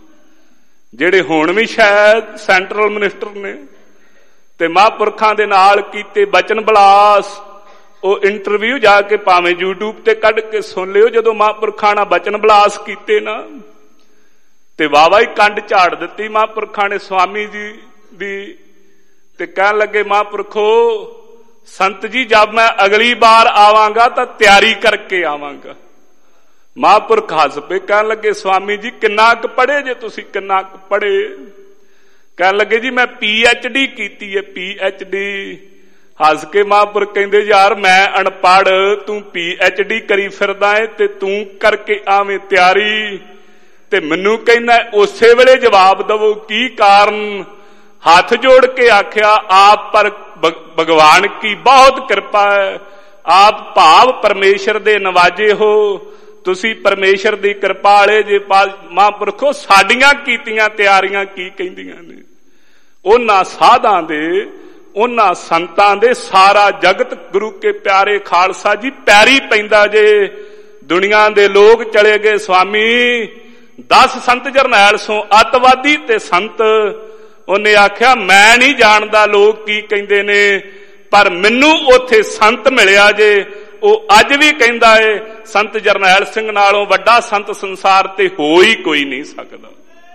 ਜਿਹੜੇ ਹੁਣ ਵੀ ਸ਼ਾਇਦ ਸੈਂਟਰਲ ਮਿਨਿਸਟਰ ਨੇ, ਤੇ ਮਹਾਂਪੁਰਖਾਂ ਦੇ ਨਾਲ ਕੀਤੇ ਬਚਨ ਬਲਾਸ, ਉਹ ਇੰਟਰਵਿਊ ਜਾ ਕੇ ਭਾਵੇਂ YouTube ਤੇ ਕੱਢ ਕੇ ਸੁਣ ਲਿਓ। ਜਦੋਂ ਮਹਾਂਪੁਰਖਾਂ ਨਾਲ ਬਚਨ ਬਲਾਸ ਕੀਤੇ ਨਾ, ਤੇ ਵਾਵਾ ਹੀ ਕੰਡ ਝਾੜ ਦਿੱਤੀ ਮਹਾਂਪੁਰਖਾਂ ਨੇ ਸਵਾਮੀ ਜੀ ਦੀ। ਤੇ ਕਹਿਣ ਲੱਗੇ ਮਹਾਂਪੁਰਖੋ ਸੰਤ ਜੀ ਜਦ ਮੈਂ ਅਗਲੀ ਬਾਰ ਆਵਾਂਗਾ ਤਾਂ ਤਿਆਰੀ ਕਰਕੇ ਆਵਾਂਗਾ। ਮਹਾਂਪੁਰਖ ਹੱਸ ਪਏ, ਕਹਿਣ ਲੱਗੇ ਸਵਾਮੀ ਜੀ ਕਿੰਨਾ ਕੁ ਪੜ੍ਹੇ ਜੇ ਤੁਸੀਂ, ਕਿੰਨਾ ਕੁ ਪੜ੍ਹੇ? ਕਹਿਣ ਲੱਗੇ ਜੀ ਮੈਂ PhD ਕੀਤੀ ਹੈ, PhD। ਹੱਸ ਕੇ ਮਹਾਂਪੁਰਖ ਕਹਿੰਦੇ ਯਾਰ ਮੈਂ ਅਨਪੜ੍ਹ, ਤੂੰ PhD ਕਰੀ ਫਿਰਦਾ ਏ ਤੇ ਤੂੰ ਕਰਕੇ ਆਵੇਂ ਤਿਆਰੀ, ਤੇ ਮੈਨੂੰ ਕਹਿੰਦਾ ਉਸੇ ਵੇਲੇ ਜਵਾਬ ਦਵੋ ਕੀ ਕਾਰਨ? ਹੱਥ ਜੋੜ ਕੇ ਆਖਿਆ ਆਪ ਪਰ ਭਗਵਾਨ ਕੀ ਬਹੁਤ ਕਿਰਪਾ ਹੈ, ਆਪ ਭਾਵ ਪਰਮੇਸ਼ਰ ਦੇ ਨਵਾਜੇ ਹੋ, ਤੁਸੀਂ ਪਰਮੇਸ਼ਰ ਦੀ ਕਿਰਪਾ ਵਾਲੇ ਜੇ। ਮਹਾਂਪੁਰਖੋ ਸਾਡੀਆਂ ਕੀਤੀਆਂ ਤਿਆਰੀਆਂ ਕੀ ਕਹਿੰਦੀਆਂ ਨੇ? ਉਹਨਾਂ ਸਾਧਾਂ ਦੇ, ਉਹਨਾਂ ਸੰਤਾਂ ਦੇ ਸਾਰਾ ਜਗਤ ਗੁਰੂ ਕੇ ਪਿਆਰੇ ਖਾਲਸਾ ਜੀ ਪੈਰੀ ਪੈਂਦਾ ਜੇ। ਦੁਨੀਆ ਦੇ ਲੋਕ ਚਲੇ ਗਏ ਸਵਾਮੀ 10 ਸੰਤ ਜਰਨੈਲ ਸੋ ਅੱਤਵਾਦੀ ਤੇ ਸੰਤ। ਉਹਨੇ ਆਖਿਆ ਮੈਂ ਨਹੀਂ ਜਾਣਦਾ ਲੋਕ ਕੀ ਕਹਿੰਦੇ ਨੇ, ਪਰ ਮੈਨੂੰ ਉੱਥੇ ਸੰਤ ਮਿਲਿਆ ਜੇ। ਉਹ ਅੱਜ ਵੀ ਕਹਿੰਦਾ ਏ ਸੰਤ ਜਰਨੈਲ ਸਿੰਘ ਨਾਲੋਂ ਵੱਡਾ ਸੰਤ ਸੰਸਾਰ ਤੇ ਹੋ ਹੀ ਕੋਈ ਨਹੀਂ ਸਕਦਾ।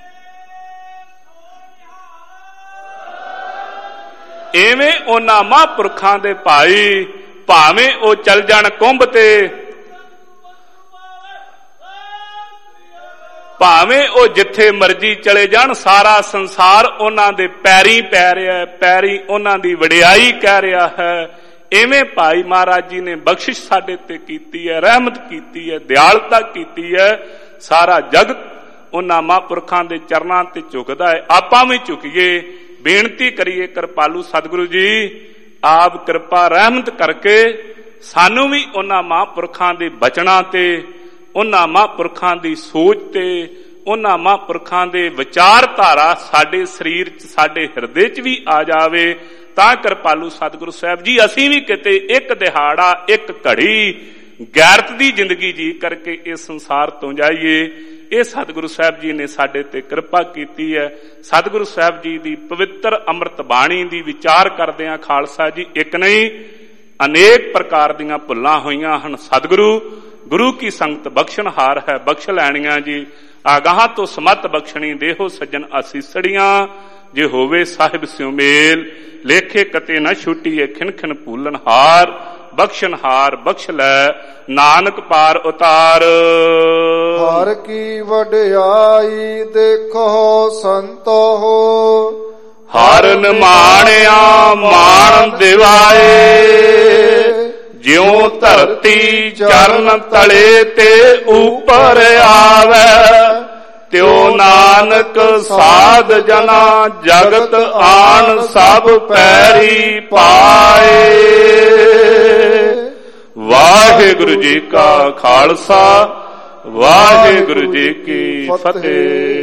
ਐਵੇਂ ਉਹਨਾਂ ਮਹਾਂਪੁਰਖਾਂ ਦੇ ਭਾਈ ਭਾਵੇਂ ਉਹ ਚੱਲ ਜਾਣ ਕੁੰਭ ਤੇ, ਭਾਵੇਂ ਉਹ ਜਿੱਥੇ ਮਰਜੀ ਚਲੇ ਜਾਣ, ਸਾਰਾ ਸੰਸਾਰ ਉਹਨਾਂ ਦੇ ਪੈਰੀ ਪੈ ਰਿਹਾ ਹੈ, ਪੈਰੀ ਉਹਨਾਂ ਦੀ ਵਡਿਆਈ ਕਹਿ ਰਿਹਾ ਹੈ। ਇਵੇਂ ਭਾਈ ਮਹਾਰਾਜ ਜੀ ਨੇ ਬਖਸ਼ਿਸ਼ ਸਾਡੇ ਤੇ ਕੀਤੀ ਹੈ, ਰਹਿਮਤ ਕੀਤੀ ਹੈ, ਦਿਆਲਤਾ ਕੀਤੀ ਹੈ। ਸਾਰਾ ਜਗਤ ਉਹਨਾਂ ਮਹਾਂਪੁਰਖਾਂ ਦੇ ਚਰਨਾਂ ਤੇ ਝੁਕਦਾ ਹੈ। ਆਪਾਂ ਵੀ ਝੁਕੀਏ, ਬੇਨਤੀ ਕਰੀਏ ਕਿਰਪਾਲੂ ਸਤਿਗੁਰੂ ਜੀ ਆਪ ਕਿਰਪਾ ਰਹਿਮਤ ਕਰਕੇ ਸਾਨੂੰ ਵੀ ਉਹਨਾਂ ਮਹਾਂਪੁਰਖਾਂ ਦੇ ਬਚਨਾਂ ਤੇ, ਉਹਨਾਂ ਮਹਾਂਪੁਰਖਾਂ ਦੀ ਸੋਚ ਤੇ, ਉਹਨਾਂ ਮਹਾਂਪੁਰਖਾਂ ਦੇ ਵਿਚਾਰਧਾਰਾ ਸਾਡੇ ਸਰੀਰ 'ਚ, ਸਾਡੇ ਹਿਰਦੇ 'ਚ ਵੀ ਆ ਜਾਵੇ। ਤਾਂ ਕਿਰਪਾਲੂ ਸਤਿਗੁਰੂ ਸਾਹਿਬ ਜੀ ਅਸੀਂ ਵੀ ਕਿਤੇ ਇੱਕ ਦਿਹਾੜਾ, ਇੱਕ ਘੜੀ ਗੈਰਤ ਦੀ ਜ਼ਿੰਦਗੀ ਜੀ ਕਰਕੇ ਇਸ ਸੰਸਾਰ ਤੋਂ ਜਾਈਏ। ਇਹ ਸਤਿਗੁਰੂ ਸਾਹਿਬ ਜੀ ਨੇ ਸਾਡੇ ਤੇ ਕਿਰਪਾ ਕੀਤੀ ਹੈ। ਸਤਿਗੁਰੂ ਸਾਹਿਬ ਜੀ ਦੀ ਪਵਿੱਤਰ ਅੰਮ੍ਰਿਤ ਬਾਣੀ ਦੀ ਵਿਚਾਰ ਕਰਦਿਆਂ ਖਾਲਸਾ ਜੀ ਇੱਕ ਨਹੀਂ ਅਨੇਕ ਪ੍ਰਕਾਰ ਦੀਆਂ ਭੁੱਲਾਂ ਹੋਈਆਂ ਹਨ। ਸਤਿਗੁਰੂ ਗੁਰੂ ਕੀ ਸੰਗਤ ਬਖਸ਼ਣਹਾਰ ਹੈ, ਬਖਸ਼ ਲੈਣੀਆਂ ਜੀ। ਆਗਾਹਾਂ ਤੋਂ ਸਮਤ ਬਖਸ਼ਣੀ ਦੇਹੋ ਸੱਜਣ ਆਸੀਸੜੀਆਂ, ਜੇ ਹੋਵੇ ਸਾਹਿਬ ਸਿਉ ਮੇਲ ਲੇਖੇ ਕਤੇ ਨਾ ਛੁੱਟੀਏ ਖਿਨ ਖਿਨ ਭੂਲਨ ਹਾਰ, ਬਖਸ਼ਣਹਾਰ ਬਖਸ਼ ਲੈ ਨਾਨਕ ਪਾਰ ਉਤਾਰ। ਹਰ ਕੀ ਵਡਿਆਈ ਦੇਖੋ ਸੰਤੋ, ਹਰ ਨਿਮਾਣਿਆ ਮਾਣ ਦਿਵਾਏ, ਜਿਉ ਧਰਤੀ ਚਰਨ ਤਲੇ ਤੇ ਉਪਰ ਆਵੇ, ਤਿਉ ਨਾਨਕ ਸਾਧ ਜਨਾ ਜਗਤ ਆਣ ਸਭ ਪੈਰੀ ਪਾਏ। ਵਾਹਿਗੁਰੂ ਜੀ ਕਾ ਖਾਲਸਾ, ਵਾਹਿਗੁਰੂ ਜੀ ਕੀ ਫਤਿਹ।